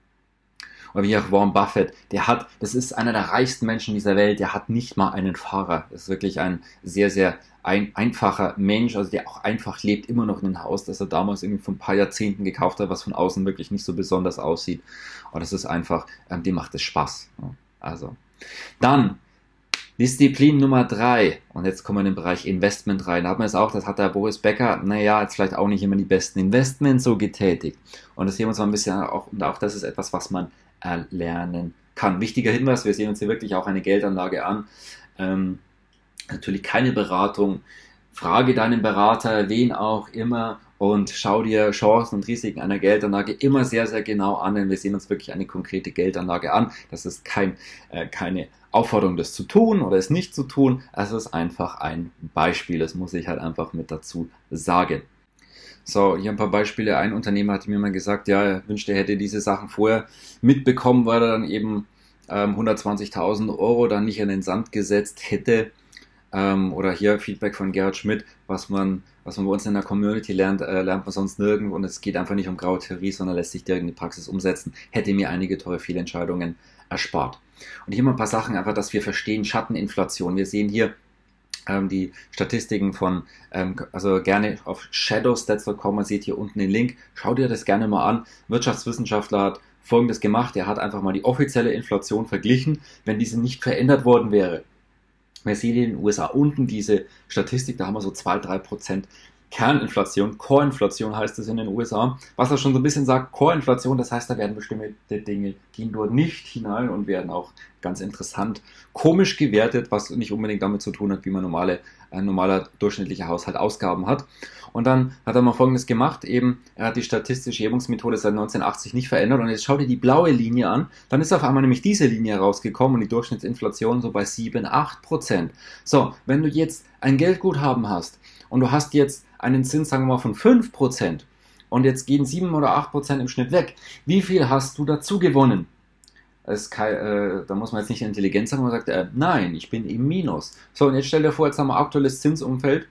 Oder wie auch Warren Buffett, der hat, das ist einer der reichsten Menschen dieser Welt, der hat nicht mal einen Fahrer. Das ist wirklich ein sehr, sehr ein, einfacher Mensch, also der auch einfach lebt, immer noch in einem Haus, das er damals irgendwie vor ein paar Jahrzehnten gekauft hat, was von außen wirklich nicht so besonders aussieht. Und das ist einfach, ähm, dem macht es Spaß. Also, dann Disziplin Nummer drei. Und jetzt kommen wir in den Bereich Investment rein. Da hat man es auch, das hat der Boris Becker, naja, jetzt vielleicht auch nicht immer die besten Investments so getätigt. Und das sehen wir uns mal ein bisschen auch, und auch das ist etwas, was man erlernen kann. Wichtiger Hinweis, wir sehen uns hier wirklich auch eine Geldanlage an. Ähm, natürlich keine Beratung. Frage deinen Berater, wen auch immer, und schau dir Chancen und Risiken einer Geldanlage immer sehr, sehr genau an, denn wir sehen uns wirklich eine konkrete Geldanlage an. Das ist kein, äh, keine Aufforderung, das zu tun oder es nicht zu tun. Es ist einfach ein Beispiel. Das muss ich halt einfach mit dazu sagen. So, hier ein paar Beispiele. Ein Unternehmer hat mir mal gesagt, ja, er wünschte, er hätte diese Sachen vorher mitbekommen, weil er dann eben ähm, hundertzwanzigtausend Euro dann nicht in den Sand gesetzt hätte. Ähm, oder hier Feedback von Gerhard Schmidt, was man, was man bei uns in der Community lernt, äh, lernt man sonst nirgendwo, und es geht einfach nicht um graue Theorie, sondern lässt sich direkt in die Praxis umsetzen. Hätte mir einige teure Fehlentscheidungen erspart. Und hier mal ein paar Sachen einfach, dass wir verstehen, Schatteninflation. Wir sehen hier ähm, die Statistiken von, ähm, also gerne auf shadowstats punkt com, man sieht hier unten den Link, schau dir das gerne mal an. Wirtschaftswissenschaftler hat Folgendes gemacht, er hat einfach mal die offizielle Inflation verglichen, wenn diese nicht verändert worden wäre. Wir sehen in den U S A unten diese Statistik, da haben wir so zwei bis drei Prozent Kerninflation, Core-Inflation heißt es in den U S A, was er schon so ein bisschen sagt, Core-Inflation, das heißt, da werden bestimmte Dinge, gehen dort nicht hinein und werden auch ganz interessant komisch gewertet, was nicht unbedingt damit zu tun hat, wie man normale, ein normaler durchschnittlicher Haushalt Ausgaben hat. Und dann hat er mal Folgendes gemacht, eben, er hat die statistische Erhebungsmethode seit neunzehnhundertachtzig nicht verändert, und jetzt schau dir die blaue Linie an, dann ist auf einmal nämlich diese Linie herausgekommen und die Durchschnittsinflation so bei sieben bis acht Prozent. So, wenn du jetzt ein Geldguthaben hast und du hast jetzt einen Zins, sagen wir mal, von fünf Prozent und jetzt gehen sieben oder acht Prozent im Schnitt weg, wie viel hast du dazu gewonnen? Es kann, äh, da muss man jetzt nicht intelligent sagen, man sagt, äh, nein, ich bin im Minus. So, und jetzt stell dir vor, jetzt haben wir aktuelles Zinsumfeld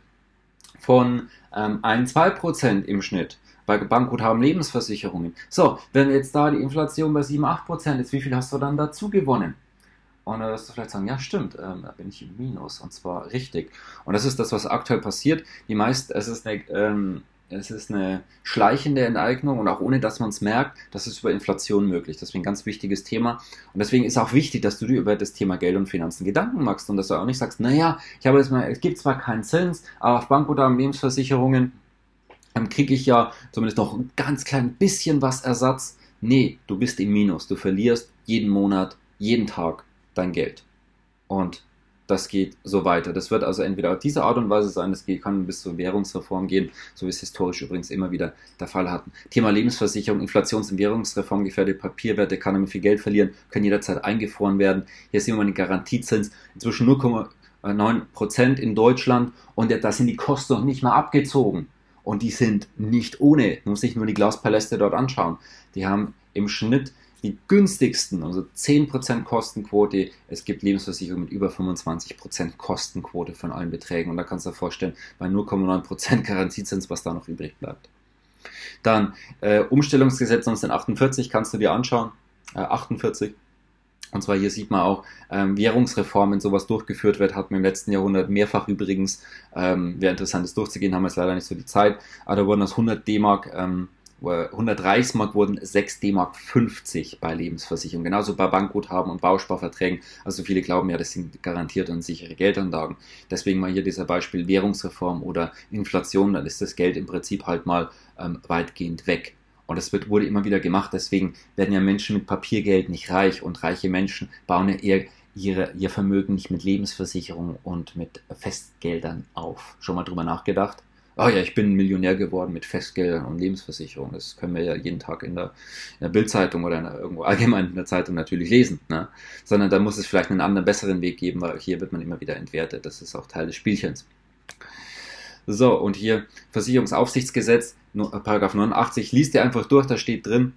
von ähm, ein bis zwei Prozent im Schnitt bei Bankguthaben, Lebensversicherungen. So, wenn jetzt da die Inflation bei sieben bis acht Prozent ist, wie viel hast du dann dazu gewonnen? Und da wirst du vielleicht sagen, ja stimmt, ähm, da bin ich im Minus, und zwar richtig. Und das ist das, was aktuell passiert. Die meisten, es ist eine, ähm, es ist eine schleichende Enteignung, und auch ohne, dass man es merkt, das ist über Inflation möglich. Deswegen ein ganz wichtiges Thema. Und deswegen ist auch wichtig, dass du dir über das Thema Geld und Finanzen Gedanken machst und dass du auch nicht sagst, naja, ich habe jetzt mal, es gibt zwar keinen Zins, aber auf Bankguthaben, Lebensversicherungen ähm, kriege ich ja zumindest noch ein ganz klein bisschen was Ersatz. Nee, du bist im Minus. Du verlierst jeden Monat, jeden Tag dein Geld. Und das geht so weiter. Das wird also entweder auf diese Art und Weise sein, das kann bis zur Währungsreform gehen, so wie es historisch übrigens immer wieder der Fall hatten. Thema Lebensversicherung, Inflations- und Währungsreform, gefährdete Papierwerte, kann man viel Geld verlieren, können jederzeit eingefroren werden. Hier sehen wir mal den Garantiezins, inzwischen null Komma neun Prozent in Deutschland, und da sind die Kosten noch nicht mal abgezogen. Und die sind nicht ohne, man muss sich nur die Glaspaläste dort anschauen. Die haben im Schnitt die günstigsten, also zehn Prozent Kostenquote. Es gibt Lebensversicherungen mit über fünfundzwanzig Prozent Kostenquote von allen Beträgen. Und da kannst du dir vorstellen, bei null Komma neun Prozent Garantiezins, was da noch übrig bleibt. Dann äh, Umstellungsgesetz neunzehnhundertachtundvierzig kannst du dir anschauen. Äh, achtundvierzig. Und zwar hier sieht man auch, ähm, Währungsreform, wenn sowas durchgeführt wird, hat man im letzten Jahrhundert mehrfach übrigens, ähm, wäre interessant, das durchzugehen, haben wir jetzt leider nicht so die Zeit, aber da wurden aus hundert D-Mark, ähm, hundert Reichsmark wurden sechs D-Mark fünfzig bei Lebensversicherung, genauso bei Bankguthaben und Bausparverträgen. Also viele glauben ja, das sind garantierte und sichere Geldanlagen. Deswegen mal hier dieser Beispiel Währungsreform oder Inflation, dann ist das Geld im Prinzip halt mal ähm, weitgehend weg. Und das wird, wurde immer wieder gemacht, deswegen werden ja Menschen mit Papiergeld nicht reich und reiche Menschen bauen ja eher ihre, ihr Vermögen nicht mit Lebensversicherung und mit Festgeldern auf. Schon mal drüber nachgedacht? Oh ja, ich bin Millionär geworden mit Festgeldern und Lebensversicherung. Das können wir ja jeden Tag in der, in der Bildzeitung oder in der, irgendwo allgemein in der Zeitung natürlich lesen. Ne? Sondern da muss es vielleicht einen anderen, besseren Weg geben, weil hier wird man immer wieder entwertet. Das ist auch Teil des Spielchens. So, und hier Versicherungsaufsichtsgesetz, Paragraph neunundachtzig, liest ihr einfach durch, da steht drin,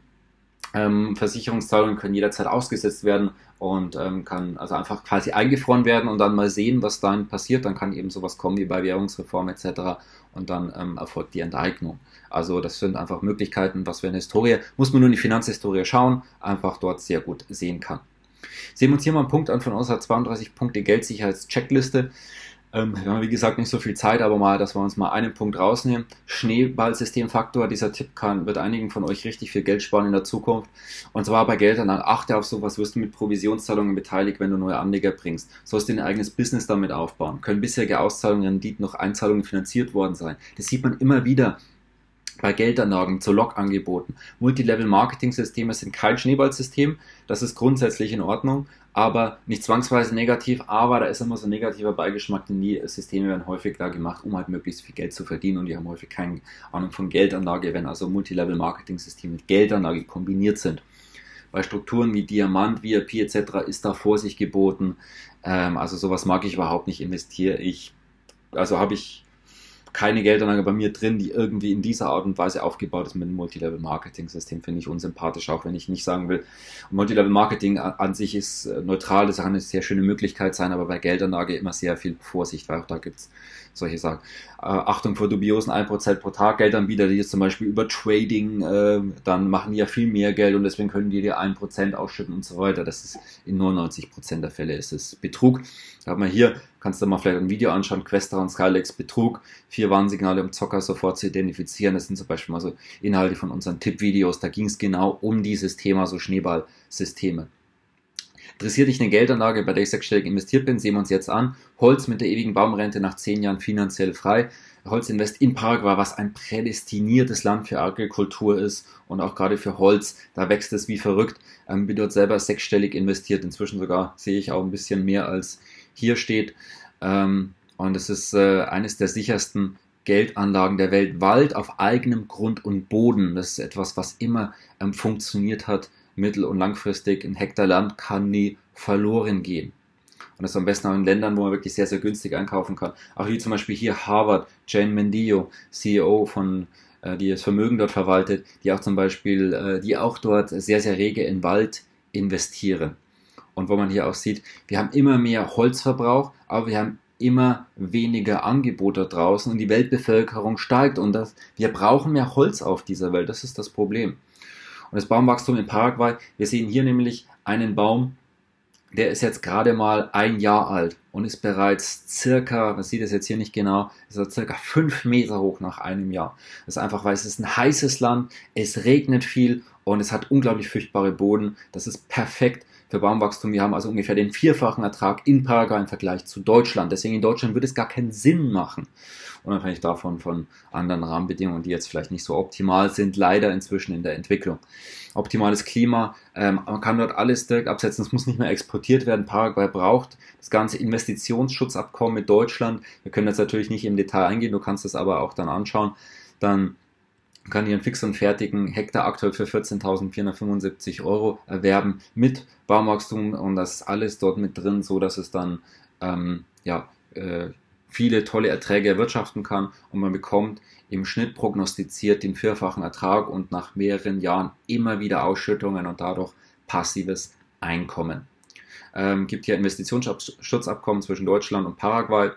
ähm, Versicherungszahlungen können jederzeit ausgesetzt werden und ähm, kann also einfach quasi eingefroren werden und dann mal sehen, was dann passiert. Dann kann eben sowas kommen wie bei Währungsreform et cetera und dann ähm, erfolgt die Enteignung. Also das sind einfach Möglichkeiten, was wir in der Historie, muss man nur in die Finanzhistorie schauen, einfach dort sehr gut sehen kann. Sehen wir uns hier mal einen Punkt an von unserer zweiunddreißig Punkte Geldsicherheitscheckliste. Ähm, wir haben wie gesagt nicht so viel Zeit, aber mal, dass wir uns mal einen Punkt rausnehmen. Schneeballsystemfaktor, dieser Tipp kann, wird einigen von euch richtig viel Geld sparen in der Zukunft. Und zwar bei Geldanlagen, achte auf sowas, wirst du mit Provisionszahlungen beteiligt, wenn du neue Anleger bringst. Sollst du dein eigenes Business damit aufbauen. Können bisherige Auszahlungen, Renditen noch Einzahlungen finanziert worden sein. Das sieht man immer wieder bei Geldanlagen zu Log-Angeboten. Multilevel-Marketing-Systeme sind kein Schneeballsystem, das ist grundsätzlich in Ordnung, aber nicht zwangsweise negativ, aber da ist immer so ein negativer Beigeschmack, denn die Systeme werden häufig da gemacht, um halt möglichst viel Geld zu verdienen und die haben häufig keine Ahnung von Geldanlage, wenn also Multilevel-Marketing-Systeme mit Geldanlage kombiniert sind. Bei Strukturen wie Diamant, V I P et cetera ist da Vorsicht geboten, ähm, also sowas mag ich überhaupt nicht, investiere ich, also habe ich keine Geldanlage bei mir drin, die irgendwie in dieser Art und Weise aufgebaut ist mit einem Multilevel-Marketing-System, finde ich unsympathisch, auch wenn ich nicht sagen will, Multilevel-Marketing an sich ist neutral, das kann eine sehr schöne Möglichkeit sein, aber bei Geldanlage immer sehr viel Vorsicht, weil auch da gibt es solche Sachen. Äh, Achtung vor dubiosen ein Prozent pro Tag Geldanbieter, die jetzt zum Beispiel über Trading, äh, dann machen die ja viel mehr Geld und deswegen können die dir ein Prozent ausschütten und so weiter. Das ist in neunundneunzig Prozent der Fälle ist es Betrug. Da hat man hier, kannst du mal vielleicht ein Video anschauen, Questera und Skylex Betrug, vier Warnsignale, um Zocker sofort zu identifizieren. Das sind zum Beispiel mal so Inhalte von unseren Tippvideos. Da ging es genau um dieses Thema, so Schneeballsysteme. Interessiert dich eine Geldanlage, bei der ich sechsstellig investiert bin, sehen wir uns jetzt an. Holz mit der ewigen Baumrente nach zehn Jahren finanziell frei. Holzinvest in Paraguay, was ein prädestiniertes Land für Agrikultur ist und auch gerade für Holz, da wächst es wie verrückt. Ähm, bin dort selber sechsstellig investiert, inzwischen sogar sehe ich auch ein bisschen mehr als hier steht. Ähm, und es ist äh, eines der sichersten Geldanlagen der Welt. Wald auf eigenem Grund und Boden, das ist etwas, was immer ähm, funktioniert hat. Mittel- und langfristig ein Hektar Land kann nie verloren gehen. Und das am besten auch in Ländern, wo man wirklich sehr, sehr günstig einkaufen kann. Auch wie zum Beispiel hier Harvard, Jane Mendillo, C E O von, äh, die das Vermögen dort verwaltet, die auch zum Beispiel, äh, die auch dort sehr, sehr rege in Wald investieren. Und wo man hier auch sieht, wir haben immer mehr Holzverbrauch, aber wir haben immer weniger Angebote draußen und die Weltbevölkerung steigt und das, wir brauchen mehr Holz auf dieser Welt, das ist das Problem. Und das Baumwachstum in Paraguay, wir sehen hier nämlich einen Baum, der ist jetzt gerade mal ein Jahr alt und ist bereits circa, man sieht es jetzt hier nicht genau, ist circa fünf Meter hoch nach einem Jahr. Das ist einfach, weil es ist ein heißes Land, es regnet viel und es hat unglaublich fruchtbare Boden. Das ist perfekt für Baumwachstum. Wir haben also ungefähr den vierfachen Ertrag in Paraguay im Vergleich zu Deutschland. Deswegen in Deutschland würde es gar keinen Sinn machen. Unabhängig davon von anderen Rahmenbedingungen, die jetzt vielleicht nicht so optimal sind, leider inzwischen in der Entwicklung. Optimales Klima, ähm, man kann dort alles direkt absetzen, es muss nicht mehr exportiert werden. Paraguay braucht das ganze Investitionsschutzabkommen mit Deutschland. Wir können jetzt natürlich nicht im Detail eingehen, du kannst es aber auch dann anschauen. Dann kann hier einen fix und fertigen Hektar aktuell für vierzehntausendvierhundertfünfundsiebzig Euro erwerben mit Baumwachstum und das ist alles dort mit drin, so dass es dann ähm, ja, äh, viele tolle Erträge erwirtschaften kann und man bekommt im Schnitt prognostiziert den vierfachen Ertrag und nach mehreren Jahren immer wieder Ausschüttungen und dadurch passives Einkommen. Ähm, gibt hier Investitionsschutzabkommen zwischen Deutschland und Paraguay.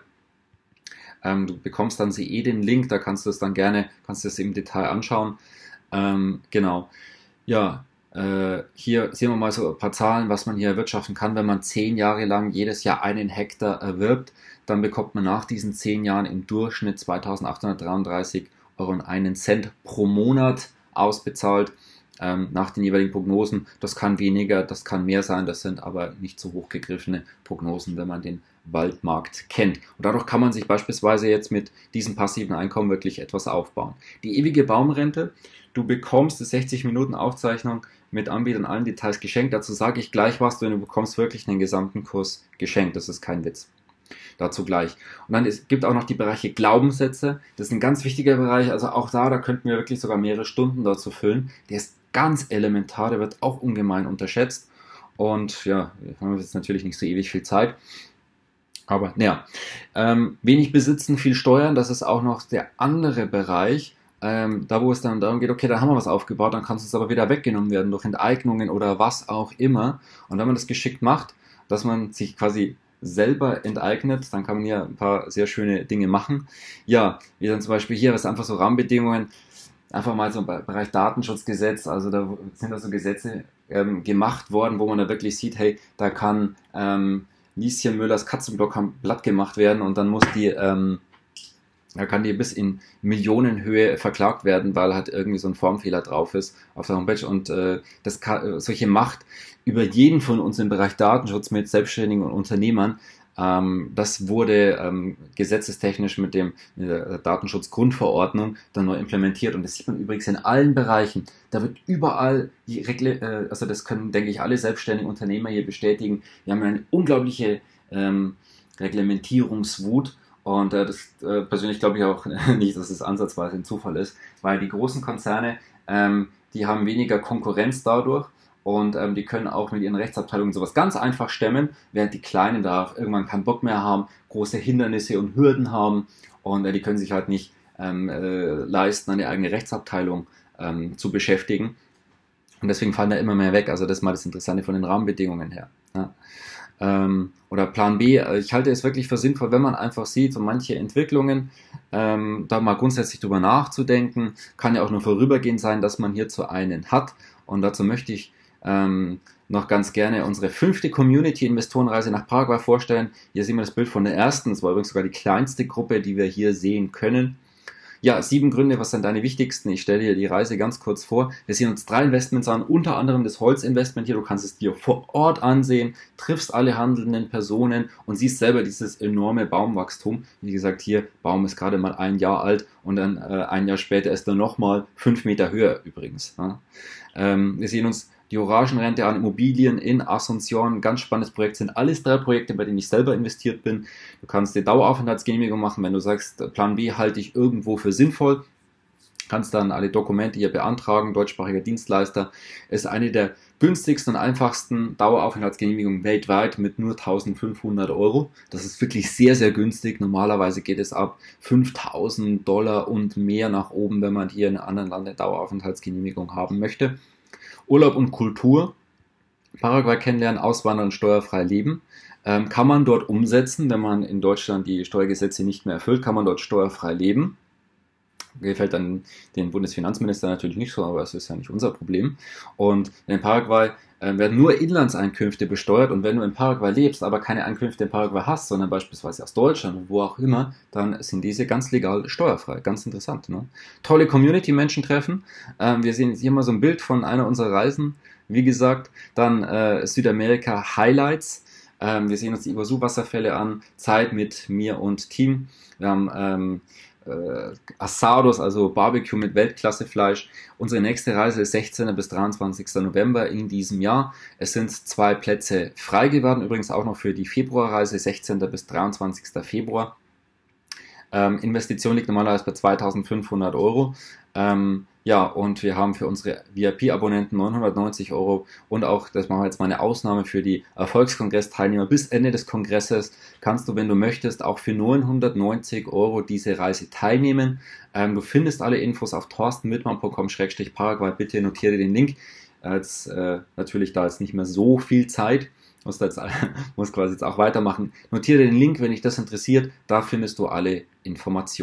Ähm, du bekommst dann sie eh den Link, da kannst du es dann gerne, kannst du es im Detail anschauen. Ähm, genau. Ja, Äh, hier sehen wir mal so ein paar Zahlen, was man hier erwirtschaften kann, wenn man zehn Jahre lang jedes Jahr einen Hektar erwirbt. Dann bekommt man nach diesen zehn Jahren im Durchschnitt zweitausendachthundertdreiunddreißig Euro und einen Cent pro Monat ausbezahlt. Ähm, nach den jeweiligen Prognosen. Das kann weniger, das kann mehr sein, das sind aber nicht so hochgegriffene Prognosen, wenn man den Waldmarkt kennt. Und dadurch kann man sich beispielsweise jetzt mit diesem passiven Einkommen wirklich etwas aufbauen. Die ewige Baumrente, du bekommst die sechzig Minuten Aufzeichnung mit Anbietern allen Details geschenkt. Dazu sage ich gleich was, du bekommst wirklich den gesamten Kurs geschenkt, das ist kein Witz. Dazu gleich. Und dann es gibt auch noch die Bereiche Glaubenssätze. Das ist ein ganz wichtiger Bereich. Also auch da, da könnten wir wirklich sogar mehrere Stunden dazu füllen. Der ist ganz elementar, der wird auch ungemein unterschätzt. Und ja, wir haben jetzt natürlich nicht so ewig viel Zeit. Aber naja, ähm, wenig besitzen, viel steuern, das ist auch noch der andere Bereich. Ähm, da wo es dann darum geht, okay, da haben wir was aufgebaut, dann kann es aber wieder weggenommen werden durch Enteignungen oder was auch immer. Und wenn man das geschickt macht, dass man sich quasi selber enteignet, dann kann man hier ein paar sehr schöne Dinge machen. Ja, wie dann zum Beispiel hier, was einfach so Rahmenbedingungen, einfach mal so im Bereich Datenschutzgesetz, also da sind da so Gesetze ähm, gemacht worden, wo man da wirklich sieht, hey, da kann ähm, Lieschen Müllers Katzenblock platt gemacht werden und dann muss die, ähm, da kann die bis in Millionenhöhe verklagt werden, weil halt irgendwie so ein Formfehler drauf ist auf der Homepage und äh, das kann, solche Macht über jeden von uns im Bereich Datenschutz mit Selbstständigen und Unternehmern, ähm, das wurde ähm, gesetzestechnisch mit, dem, mit der Datenschutzgrundverordnung dann neu implementiert und das sieht man übrigens in allen Bereichen. Da wird überall, die Regle, äh, also das können, denke ich, alle selbstständigen Unternehmer hier bestätigen, wir haben eine unglaubliche ähm, Reglementierungswut. Und äh, das äh, persönlich glaube ich auch nicht, dass es ansatzweise ein Zufall ist, weil die großen Konzerne, ähm, die haben weniger Konkurrenz dadurch und ähm, die können auch mit ihren Rechtsabteilungen sowas ganz einfach stemmen, während die Kleinen da irgendwann keinen Bock mehr haben, große Hindernisse und Hürden haben und äh, die können sich halt nicht ähm, äh, leisten, eine eigene Rechtsabteilung ähm, zu beschäftigen. Und deswegen fallen da immer mehr weg. Also das ist mal das Interessante von den Rahmenbedingungen her. Ja. Ähm, oder Plan B, ich halte es wirklich für sinnvoll, wenn man einfach sieht, so manche Entwicklungen, ähm, da mal grundsätzlich drüber nachzudenken, kann ja auch nur vorübergehend sein, dass man hierzu einen hat und dazu möchte ich ähm, noch ganz gerne unsere fünfte Community-Investorenreise nach Paraguay vorstellen. Hier sehen wir das Bild von der ersten, das war übrigens sogar die kleinste Gruppe, die wir hier sehen können. Ja, sieben Gründe, was sind deine wichtigsten? Ich stelle dir die Reise ganz kurz vor. Wir sehen uns drei Investments an, unter anderem das Holzinvestment hier. Du kannst es dir vor Ort ansehen, triffst alle handelnden Personen und siehst selber dieses enorme Baumwachstum. Wie gesagt, hier, Baum ist gerade mal ein Jahr alt und dann äh, ein Jahr später ist er nochmal fünf Meter höher übrigens. Ja. Ähm, wir sehen uns die Orangenrente an Immobilien in Asunción, ganz spannendes Projekt, sind alles drei Projekte, bei denen ich selber investiert bin. Du kannst dir Daueraufenthaltsgenehmigung machen, wenn du sagst, Plan B halte ich irgendwo für sinnvoll. Kannst dann alle Dokumente hier beantragen, deutschsprachiger Dienstleister. Ist eine der günstigsten und einfachsten Daueraufenthaltsgenehmigungen weltweit mit nur eintausendfünfhundert Euro. Das ist wirklich sehr, sehr günstig. Normalerweise geht es ab fünftausend Dollar und mehr nach oben, wenn man hier in einem anderen Land eine Daueraufenthaltsgenehmigung haben möchte. Urlaub und Kultur, Paraguay kennenlernen, auswandern und steuerfrei leben. Ähm, kann man dort umsetzen, wenn man in Deutschland die Steuergesetze nicht mehr erfüllt, kann man dort steuerfrei leben. Gefällt dann den Bundesfinanzminister natürlich nicht so, aber es ist ja nicht unser Problem. Und in Paraguay äh, werden nur Inlandseinkünfte besteuert und wenn du in Paraguay lebst, aber keine Einkünfte in Paraguay hast, sondern beispielsweise aus Deutschland, wo auch immer, dann sind diese ganz legal steuerfrei. Ganz interessant. Ne? Tolle Community-Menschen treffen. Ähm, wir sehen jetzt hier mal so ein Bild von einer unserer Reisen. Wie gesagt, dann äh, Südamerika Highlights. Ähm, wir sehen uns die Iguazu-Wasserfälle an. Zeit mit mir und Team. Wir haben ähm, Äh, Asados, also Barbecue mit Weltklassefleisch. Unsere nächste Reise ist sechzehnten bis dreiundzwanzigsten November in diesem Jahr. Es sind zwei Plätze frei geworden, übrigens auch noch für die Februarreise, sechzehnten bis dreiundzwanzigsten Februar. Ähm, Investition liegt normalerweise bei zweitausendfünfhundert Euro. Ähm, ja, und wir haben für unsere V I P-Abonnenten neunhundertneunzig Euro und auch, das machen wir jetzt mal eine Ausnahme für die Erfolgskongress-Teilnehmer, bis Ende des Kongresses kannst du, wenn du möchtest, auch für neunhundertneunzig Euro diese Reise teilnehmen. Ähm, du findest alle Infos auf torstenwittmann punkt com Schrägstrich Paraguay. Bitte notiere den Link. Jetzt, äh, natürlich da ist nicht mehr so viel Zeit. Muss, da jetzt, muss quasi jetzt auch weitermachen. Notiere den Link, wenn dich das interessiert. Da findest du alle Informationen.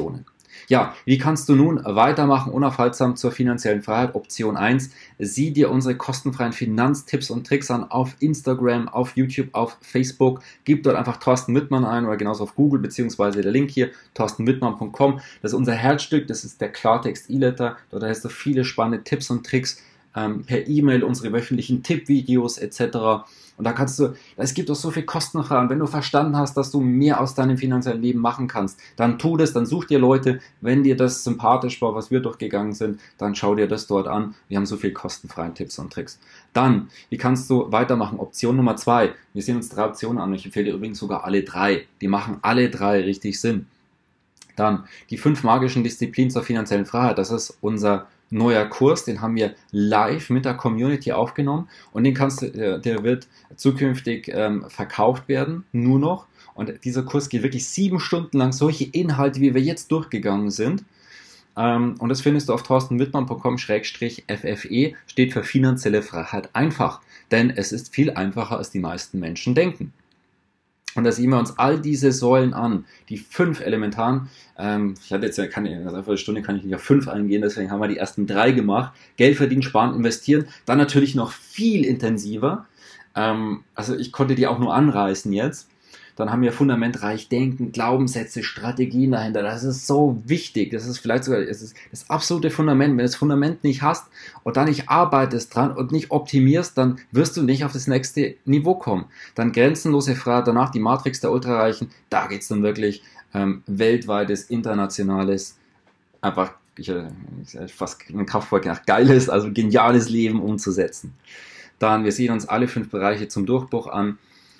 Ja, wie kannst du nun weitermachen, unaufhaltsam zur finanziellen Freiheit? Option eins, sieh dir unsere kostenfreien Finanztipps und Tricks an auf Instagram, auf YouTube, auf Facebook. Gib dort einfach Thorsten Wittmann ein oder genauso auf Google, beziehungsweise der Link hier, thorsten wittmann punkt com. Das ist unser Herzstück, das ist der Klartext E-Letter. Dort hast du viele spannende Tipps und Tricks ähm, per E-Mail, unsere wöchentlichen Tippvideos et cetera. Und da kannst du, es gibt auch so viel kostenfrei. Und wenn du verstanden hast, dass du mehr aus deinem finanziellen Leben machen kannst, dann tu das, dann such dir Leute. Wenn dir das sympathisch war, was wir durchgegangen sind, dann schau dir das dort an. Wir haben so viel kostenfreie Tipps und Tricks. Dann, wie kannst du weitermachen? Option Nummer zwei. Wir sehen uns drei Optionen an. Ich empfehle dir übrigens sogar alle drei. Die machen alle drei richtig Sinn. Dann, die fünf magischen Disziplinen zur finanziellen Freiheit. Das ist unser neuer Kurs, den haben wir live mit der Community aufgenommen und den kannst du, der wird zukünftig ähm, verkauft werden, nur noch. Und dieser Kurs geht wirklich sieben Stunden lang, solche Inhalte, wie wir jetzt durchgegangen sind. Ähm, und das findest du auf thorsten wittmann punkt com Schrägstrich F F E, steht für finanzielle Freiheit einfach. Denn es ist viel einfacher, als die meisten Menschen denken. Und da sehen wir uns all diese Säulen an, die fünf elementaren. Ähm, ich hatte jetzt ja keine, in einer Stunde kann ich nicht auf fünf eingehen, deswegen haben wir die ersten drei gemacht. Geld verdienen, sparen, investieren. Dann natürlich noch viel intensiver. Ähm, also ich konnte die auch nur anreißen jetzt. Dann haben wir fundamentreich Denken, Glaubenssätze, Strategien dahinter. Das ist so wichtig. Das ist vielleicht sogar das, ist das absolute Fundament. Wenn du das Fundament nicht hast und da nicht arbeitest dran und nicht optimierst, dann wirst du nicht auf das nächste Niveau kommen. Dann grenzenlose Freiheit, danach die Matrix der Ultrareichen. Da geht es dann wirklich ähm, weltweites, internationales, einfach ich, ich, fast ein Kraftwort nach geiles, also geniales Leben umzusetzen. Dann, wir sehen uns alle fünf Bereiche zum Durchbruch an.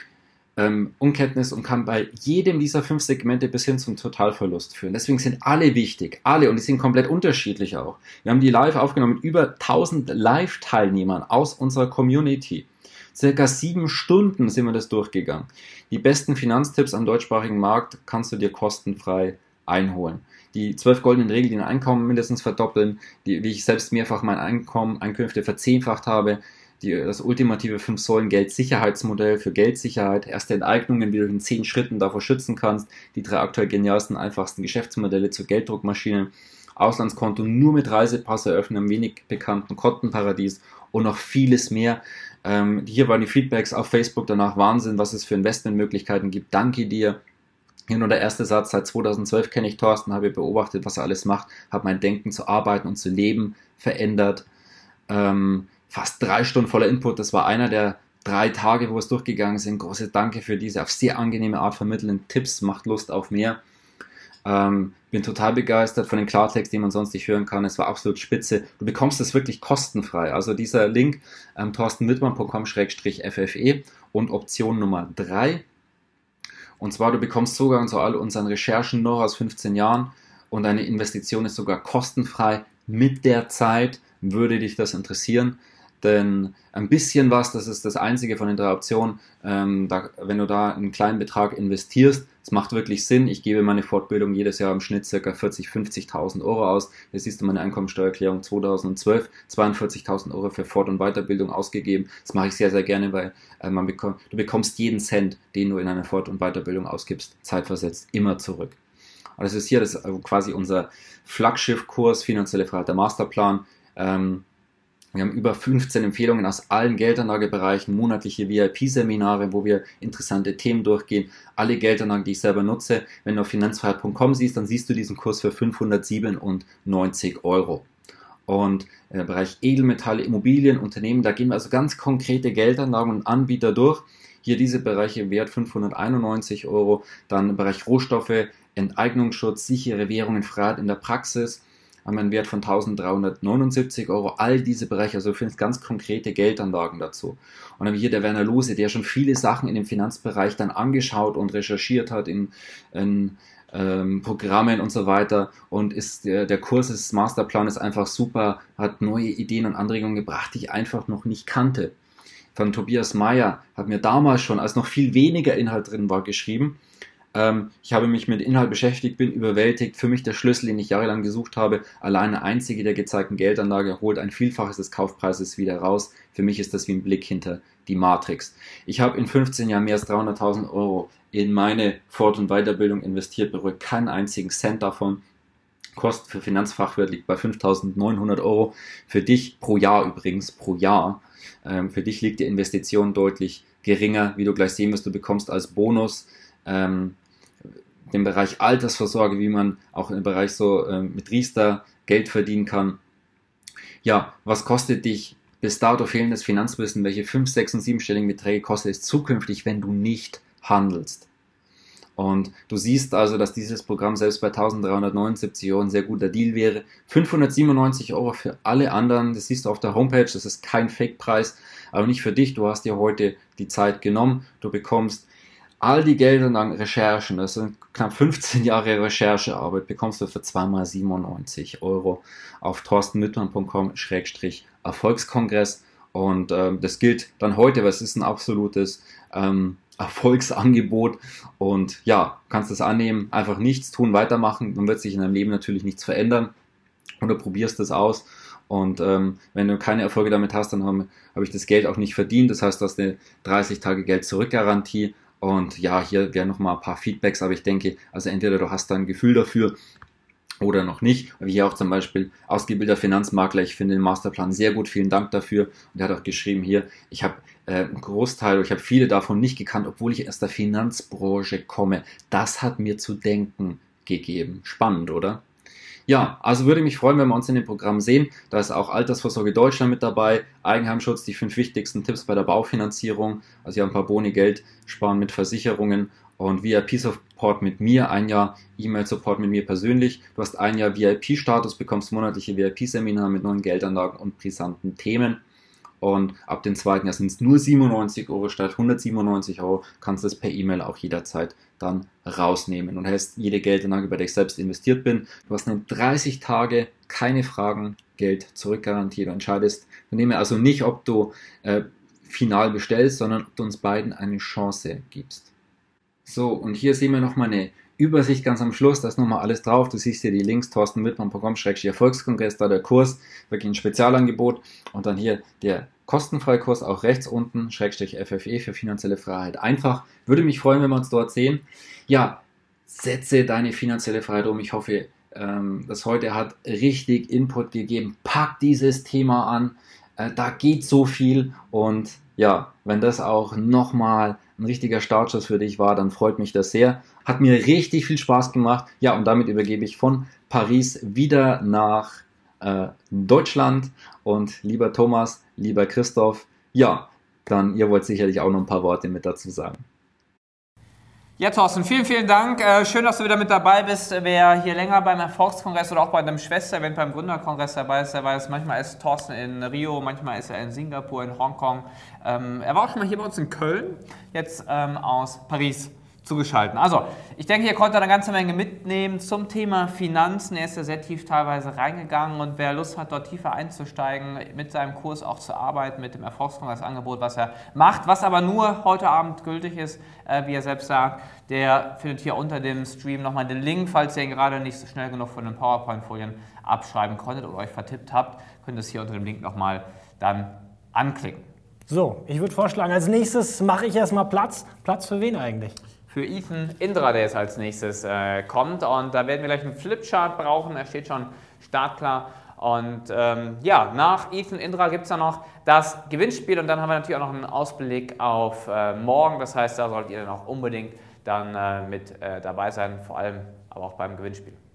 Ähm, Unkenntnis und kann bei jedem dieser fünf Segmente bis hin zum Totalverlust führen. Deswegen sind alle wichtig, alle, und die sind komplett unterschiedlich auch. Wir haben die live aufgenommen mit über tausend Live-Teilnehmern aus unserer Community. Circa sieben Stunden sind wir das durchgegangen. Die besten Finanztipps am deutschsprachigen Markt kannst du dir kostenfrei einholen. Die zwölf goldenen Regeln, die dein Einkommen mindestens verdoppeln, die, wie ich selbst mehrfach mein Einkommen, Einkünfte verzehnfacht habe, Die, das ultimative fünf-Säulen-Geld-Sicherheitsmodell für Geldsicherheit, erste Enteignungen, wie du in zehn Schritten davor schützen kannst, die drei aktuell genialsten, einfachsten Geschäftsmodelle zur Gelddruckmaschine, Auslandskonto nur mit Reisepass eröffnen, im wenig bekannten Kontenparadies und noch vieles mehr. Ähm, hier waren die Feedbacks auf Facebook danach Wahnsinn, was es für Investmentmöglichkeiten gibt. Danke dir. Hier nur der erste Satz, seit zweitausendzwölf kenne ich Thorsten, habe beobachtet, was er alles macht, habe mein Denken zu arbeiten und zu leben verändert. Ähm, Fast drei Stunden voller Input, das war einer der drei Tage, wo wir es durchgegangen sind. Großes Danke für diese auf sehr angenehme Art vermittelnden Tipps, macht Lust auf mehr. Ähm, bin total begeistert von dem Klartext, den man sonst nicht hören kann. Es war absolut spitze. Du bekommst es wirklich kostenfrei. Also dieser Link, ähm, thorsten wittmann punkt com Schrägstrich F F E und Option Nummer drei. Und zwar, du bekommst Zugang zu all unseren Recherchen noch aus fünfzehn Jahren und deine Investition ist sogar kostenfrei mit der Zeit. Würde dich das interessieren? Denn ein bisschen was, das ist das einzige von den drei Optionen, ähm, da, wenn du da einen kleinen Betrag investierst, es macht wirklich Sinn. Ich gebe meine Fortbildung jedes Jahr im Schnitt ca. vierzigtausend, fünfzigtausend Euro aus. Hier siehst du meine Einkommensteuererklärung zweitausendzwölf, zweiundvierzigtausend Euro für Fort- und Weiterbildung ausgegeben. Das mache ich sehr, sehr gerne, weil äh, man bekommt, du bekommst jeden Cent, den du in eine Fort- und Weiterbildung ausgibst, zeitversetzt immer zurück. Und das ist hier das ist also quasi unser Flaggschiff-Kurs, finanzielle Freiheit, der Masterplan. Ähm, Wir haben über fünfzehn Empfehlungen aus allen Geldanlagebereichen, monatliche V I P-Seminare, wo wir interessante Themen durchgehen. Alle Geldanlagen, die ich selber nutze. Wenn du auf finanzfreiheit punkt com siehst, dann siehst du diesen Kurs für fünfhundertsiebenundneunzig Euro. Und im Bereich Edelmetalle, Immobilien, Unternehmen, da gehen wir also ganz konkrete Geldanlagen und Anbieter durch. Hier diese Bereiche Wert fünfhunderteinundneunzig Euro. Dann im Bereich Rohstoffe, Enteignungsschutz, sichere Währungen, Freiheit in der Praxis. Haben einen Wert von eintausenddreihundertneunundsiebzig Euro, all diese Bereiche, also du findest ganz konkrete Geldanlagen dazu. Und dann haben wir hier der Werner Lose, der schon viele Sachen in dem Finanzbereich dann angeschaut und recherchiert hat in, in ähm, Programmen und so weiter und ist der, der Kurs, ist Masterplan ist einfach super, hat neue Ideen und Anregungen gebracht, die ich einfach noch nicht kannte. Von Tobias Meyer hat mir damals schon, als noch viel weniger Inhalt drin war, geschrieben. Ich habe mich mit Inhalt beschäftigt, bin überwältigt. Für mich der Schlüssel, den ich jahrelang gesucht habe. Allein eine einzige der gezeigten Geldanlage holt ein Vielfaches des Kaufpreises wieder raus. Für mich ist das wie ein Blick hinter die Matrix. Ich habe in fünfzehn Jahren mehr als dreihunderttausend Euro in meine Fort- und Weiterbildung investiert, bereue keinen einzigen Cent davon. Kosten für Finanzfachwirt liegt bei fünftausendneunhundert Euro. Für dich pro Jahr übrigens, pro Jahr. Ähm, für dich liegt die Investition deutlich geringer, wie du gleich sehen wirst. Du bekommst als Bonus ähm, den Bereich Altersvorsorge, wie man auch im Bereich so ähm, mit Riester Geld verdienen kann. Ja, was kostet dich bis dato fehlendes Finanzwissen? Welche fünf, sechs und siebenstelligen Beträge kostet es zukünftig, wenn du nicht handelst? Und du siehst also, dass dieses Programm selbst bei eintausenddreihundertneunundsiebzig Euro ein sehr guter Deal wäre. fünfhundertsiebenundneunzig Euro für alle anderen, das siehst du auf der Homepage, das ist kein Fake-Preis, aber nicht für dich. Du hast dir heute die Zeit genommen, du bekommst all die Gelder an Recherchen, das sind knapp fünfzehn Jahre Recherchearbeit, bekommst du für zweimal siebenundneunzig Euro auf torstenwittmann punkt com Schrägstrich Erfolgskongress. Und ähm, das gilt dann heute, weil es ist ein absolutes ähm, Erfolgsangebot. Und ja, kannst das annehmen, einfach nichts tun, weitermachen, dann wird sich in deinem Leben natürlich nichts verändern. Oder probierst das aus. Und ähm, wenn du keine Erfolge damit hast, dann habe hab ich das Geld auch nicht verdient. Das heißt, du hast eine dreißig Tage Geld-Zurück-Garantie. Und ja, hier wären nochmal ein paar Feedbacks, aber ich denke, also entweder du hast da ein Gefühl dafür oder noch nicht. Wie hier auch zum Beispiel ausgebildeter Finanzmakler, ich finde den Masterplan sehr gut, vielen Dank dafür. Und er hat auch geschrieben hier, ich habe äh, einen Großteil, ich habe viele davon nicht gekannt, obwohl ich aus der Finanzbranche komme. Das hat mir zu denken gegeben. Spannend, oder? Ja, also würde mich freuen, wenn wir uns in dem Programm sehen. Da ist auch Altersvorsorge Deutschland mit dabei, Eigenheimschutz, die fünf wichtigsten Tipps bei der Baufinanzierung. Also hier ein paar Boni Geld sparen mit Versicherungen und V I P-Support mit mir, ein Jahr E-Mail-Support mit mir persönlich. Du hast ein Jahr V I P-Status, bekommst monatliche V I P-Seminare mit neuen Geldanlagen und brisanten Themen. Und ab dem zweiten Jahr sind es nur siebenundneunzig Euro statt hundertsiebenundneunzig Euro. Kannst du es per E-Mail auch jederzeit dann rausnehmen und hast jede Geldanlage, bei der ich selbst investiert bin. Du hast dann dreißig Tage, keine Fragen, Geld zurückgarantiert. Du entscheidest, wir nehmen also nicht, ob du äh, final bestellst, sondern ob du uns beiden eine Chance gibst. So, und hier sehen wir nochmal eine Übersicht ganz am Schluss, da ist nochmal alles drauf. Du siehst hier die Links, torstenwittmann punkt com Schrägstrich Erfolgskongress, da der Kurs, wirklich ein Spezialangebot. Und dann hier der kostenfreie Kurs, auch rechts unten, Schrägstrich F F E für finanzielle Freiheit. Einfach, würde mich freuen, wenn wir uns dort sehen. Ja, setze deine finanzielle Freiheit um. Ich hoffe, ähm, das heute hat richtig Input gegeben. Pack dieses Thema an, äh, da geht so viel. Und ja, wenn das auch nochmal ein richtiger Startschuss für dich war, dann freut mich das sehr. Hat mir richtig viel Spaß gemacht. Ja, und damit übergebe ich von Paris wieder nach äh, Deutschland. Und lieber Thomas, lieber Christoph, ja, dann ihr wollt sicherlich auch noch ein paar Worte mit dazu sagen. Ja, Thorsten, vielen, vielen Dank. Äh, schön, dass du wieder mit dabei bist. Wer hier länger beim Erfolgskongress oder auch bei einem Schwester-Event beim Gründerkongress dabei ist, der weiß, manchmal ist Thorsten in Rio, manchmal ist er in Singapur, in Hongkong. Ähm, er war auch schon mal hier bei uns in Köln, jetzt ähm, aus Paris zugeschaltet. Also, ich denke, ihr konntet eine ganze Menge mitnehmen zum Thema Finanzen. Er ist ja sehr tief teilweise reingegangen und wer Lust hat, dort tiefer einzusteigen, mit seinem Kurs auch zu arbeiten, mit dem Erfolgskongress-Angebot, was er macht, was aber nur heute Abend gültig ist, äh, wie er selbst sagt, der findet hier unter dem Stream nochmal den Link, falls ihr ihn gerade nicht so schnell genug von den PowerPoint-Folien abschreiben konntet oder euch vertippt habt, könnt ihr es hier unter dem Link nochmal dann anklicken. So, ich würde vorschlagen, als nächstes mache ich erstmal Platz. Platz für wen eigentlich? Für Ethan Indra, der jetzt als nächstes äh, kommt. Und da werden wir gleich einen Flipchart brauchen. Er steht schon startklar. Und ähm, ja, nach Ethan Indra gibt es dann noch das Gewinnspiel. Und dann haben wir natürlich auch noch einen Ausblick auf äh, morgen. Das heißt, da solltet ihr dann auch unbedingt dann äh, mit äh, dabei sein, vor allem aber auch beim Gewinnspiel.